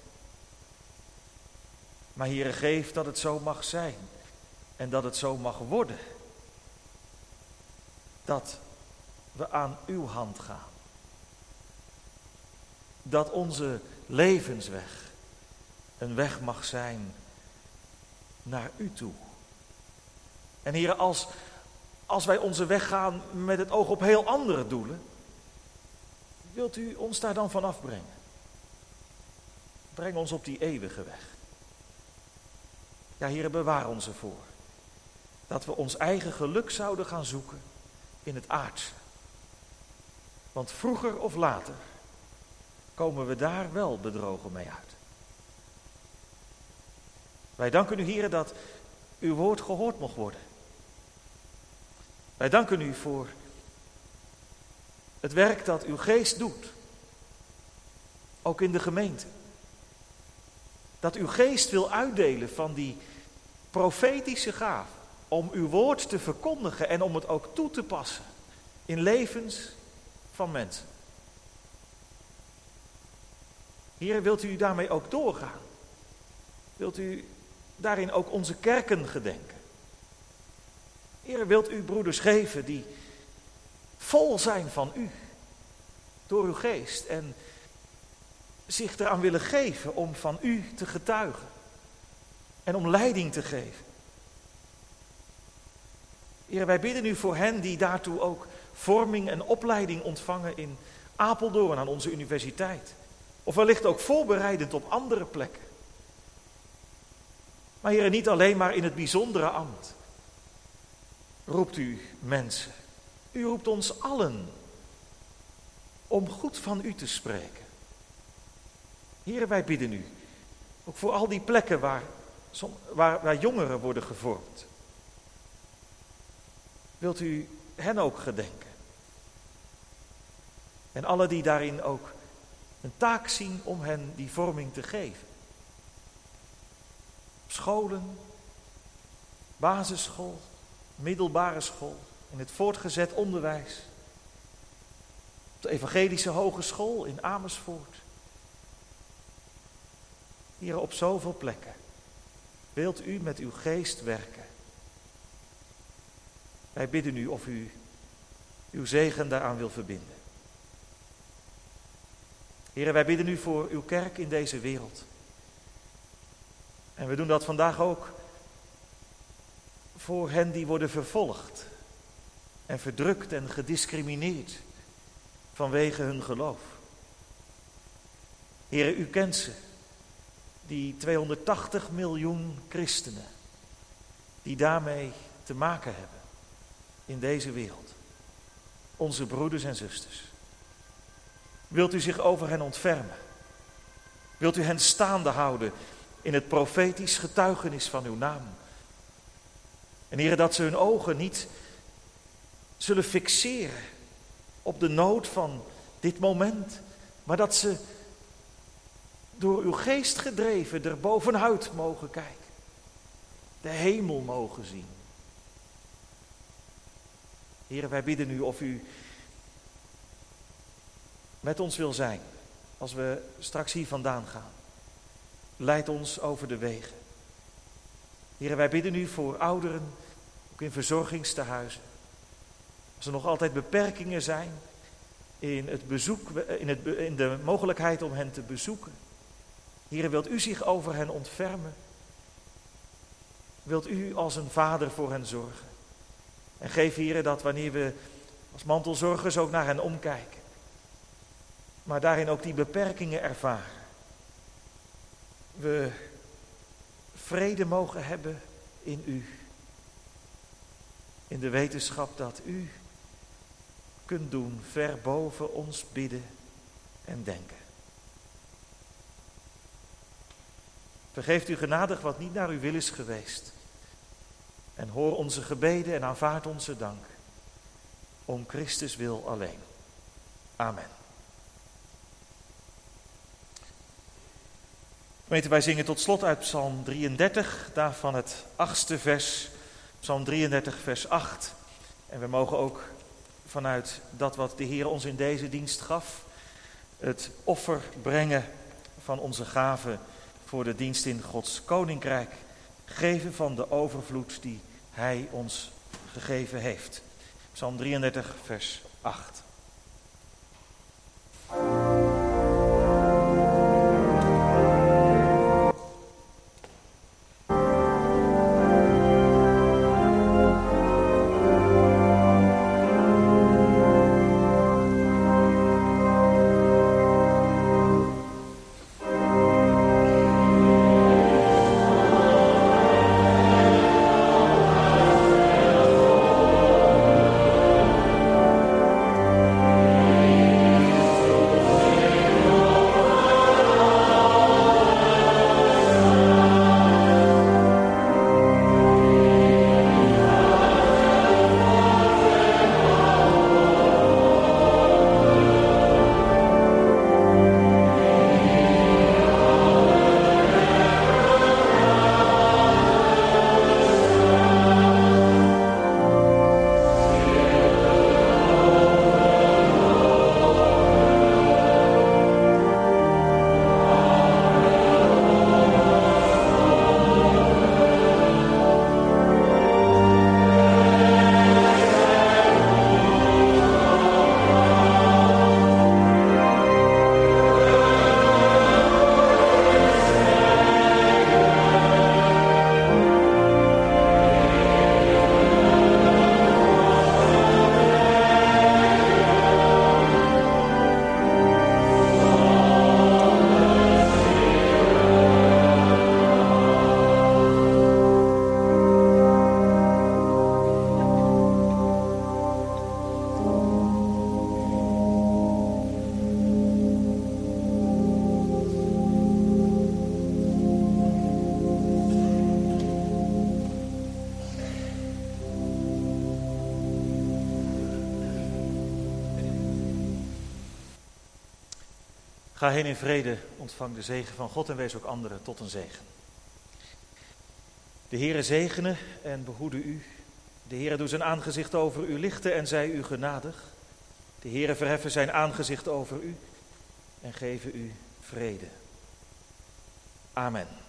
Maar Heere, geef dat het zo mag zijn. En dat het zo mag worden. Dat we aan uw hand gaan. Dat onze levensweg een weg mag zijn naar u toe. En Heere, als wij onze weg gaan met het oog op heel andere doelen, wilt u ons daar dan van afbrengen? Breng ons op die eeuwige weg. Ja, Heere, bewaar ons ervoor. Dat we ons eigen geluk zouden gaan zoeken in het aardse. Want vroeger of later komen we daar wel bedrogen mee uit. Wij danken u, Heere, dat uw woord gehoord mocht worden. Wij danken u voor het werk dat uw geest doet. Ook in de gemeente. Dat uw geest wil uitdelen van die profetische gaaf. Om uw woord te verkondigen en om het ook toe te passen in levens van mensen. Heer, wilt u daarmee ook doorgaan? Wilt u daarin ook onze kerken gedenken? Heer, wilt u broeders geven die vol zijn van u, door uw geest en zich eraan willen geven om van u te getuigen en om leiding te geven. Heer, wij bidden u voor hen die daartoe ook vorming en opleiding ontvangen in Apeldoorn aan onze universiteit. Of wellicht ook voorbereidend op andere plekken. Maar Heer, niet alleen maar in het bijzondere ambt. Roept u mensen. U roept ons allen om goed van u te spreken. Heer, wij bidden u. Ook voor al die plekken waar jongeren worden gevormd. Wilt u hen ook gedenken? En alle die daarin ook een taak zien om hen die vorming te geven. Scholen, basisschool, middelbare school, in het voortgezet onderwijs. Op de Evangelische Hogeschool in Amersfoort. Hier op zoveel plekken. Wilt u met uw geest werken? Wij bidden u of u uw zegen daaraan wil verbinden. Heren, wij bidden u voor uw kerk in deze wereld. En we doen dat vandaag ook voor hen die worden vervolgd en verdrukt en gediscrimineerd vanwege hun geloof. Heren, u kent ze, die 280 miljoen christenen die daarmee te maken hebben in deze wereld. Onze broeders en zusters. Wilt u zich over hen ontfermen? Wilt u hen staande houden in het profetisch getuigenis van uw naam? En Heere, dat ze hun ogen niet zullen fixeren op de nood van dit moment, maar dat ze door uw geest gedreven er bovenuit mogen kijken. De hemel mogen zien. Heere, wij bidden u of u met ons wil zijn als we straks hier vandaan gaan. Leid ons over de wegen. Heere, wij bidden u voor ouderen, ook in verzorgingstehuizen. Als er nog altijd beperkingen zijn in het bezoek, in de mogelijkheid om hen te bezoeken. Heere, wilt u zich over hen ontfermen? Wilt u als een vader voor hen zorgen? En geef, Heere, dat wanneer we als mantelzorgers ook naar hen omkijken, maar daarin ook die beperkingen ervaren, we vrede mogen hebben in u. In de wetenschap dat u kunt doen ver boven ons bidden en denken. Vergeeft u genadig wat niet naar uw wil is geweest. En hoor onze gebeden en aanvaard onze dank. Om Christus wil alleen. Amen. Gemeente, wij zingen tot slot uit Psalm 33, daarvan het 8e vers. Psalm 33, vers 8. En we mogen ook vanuit dat wat de Heer ons in deze dienst gaf, het offer brengen van onze gaven voor de dienst in Gods koninkrijk. Geven van de overvloed die Hij ons gegeven heeft. Psalm 33, vers 8. Ga heen in vrede, ontvang de zegen van God en wees ook anderen tot een zegen. De Heere zegene en behoede u. De Heere doet zijn aangezicht over u lichten en zij u genadig. De Heere verheffen zijn aangezicht over u en geven u vrede. Amen.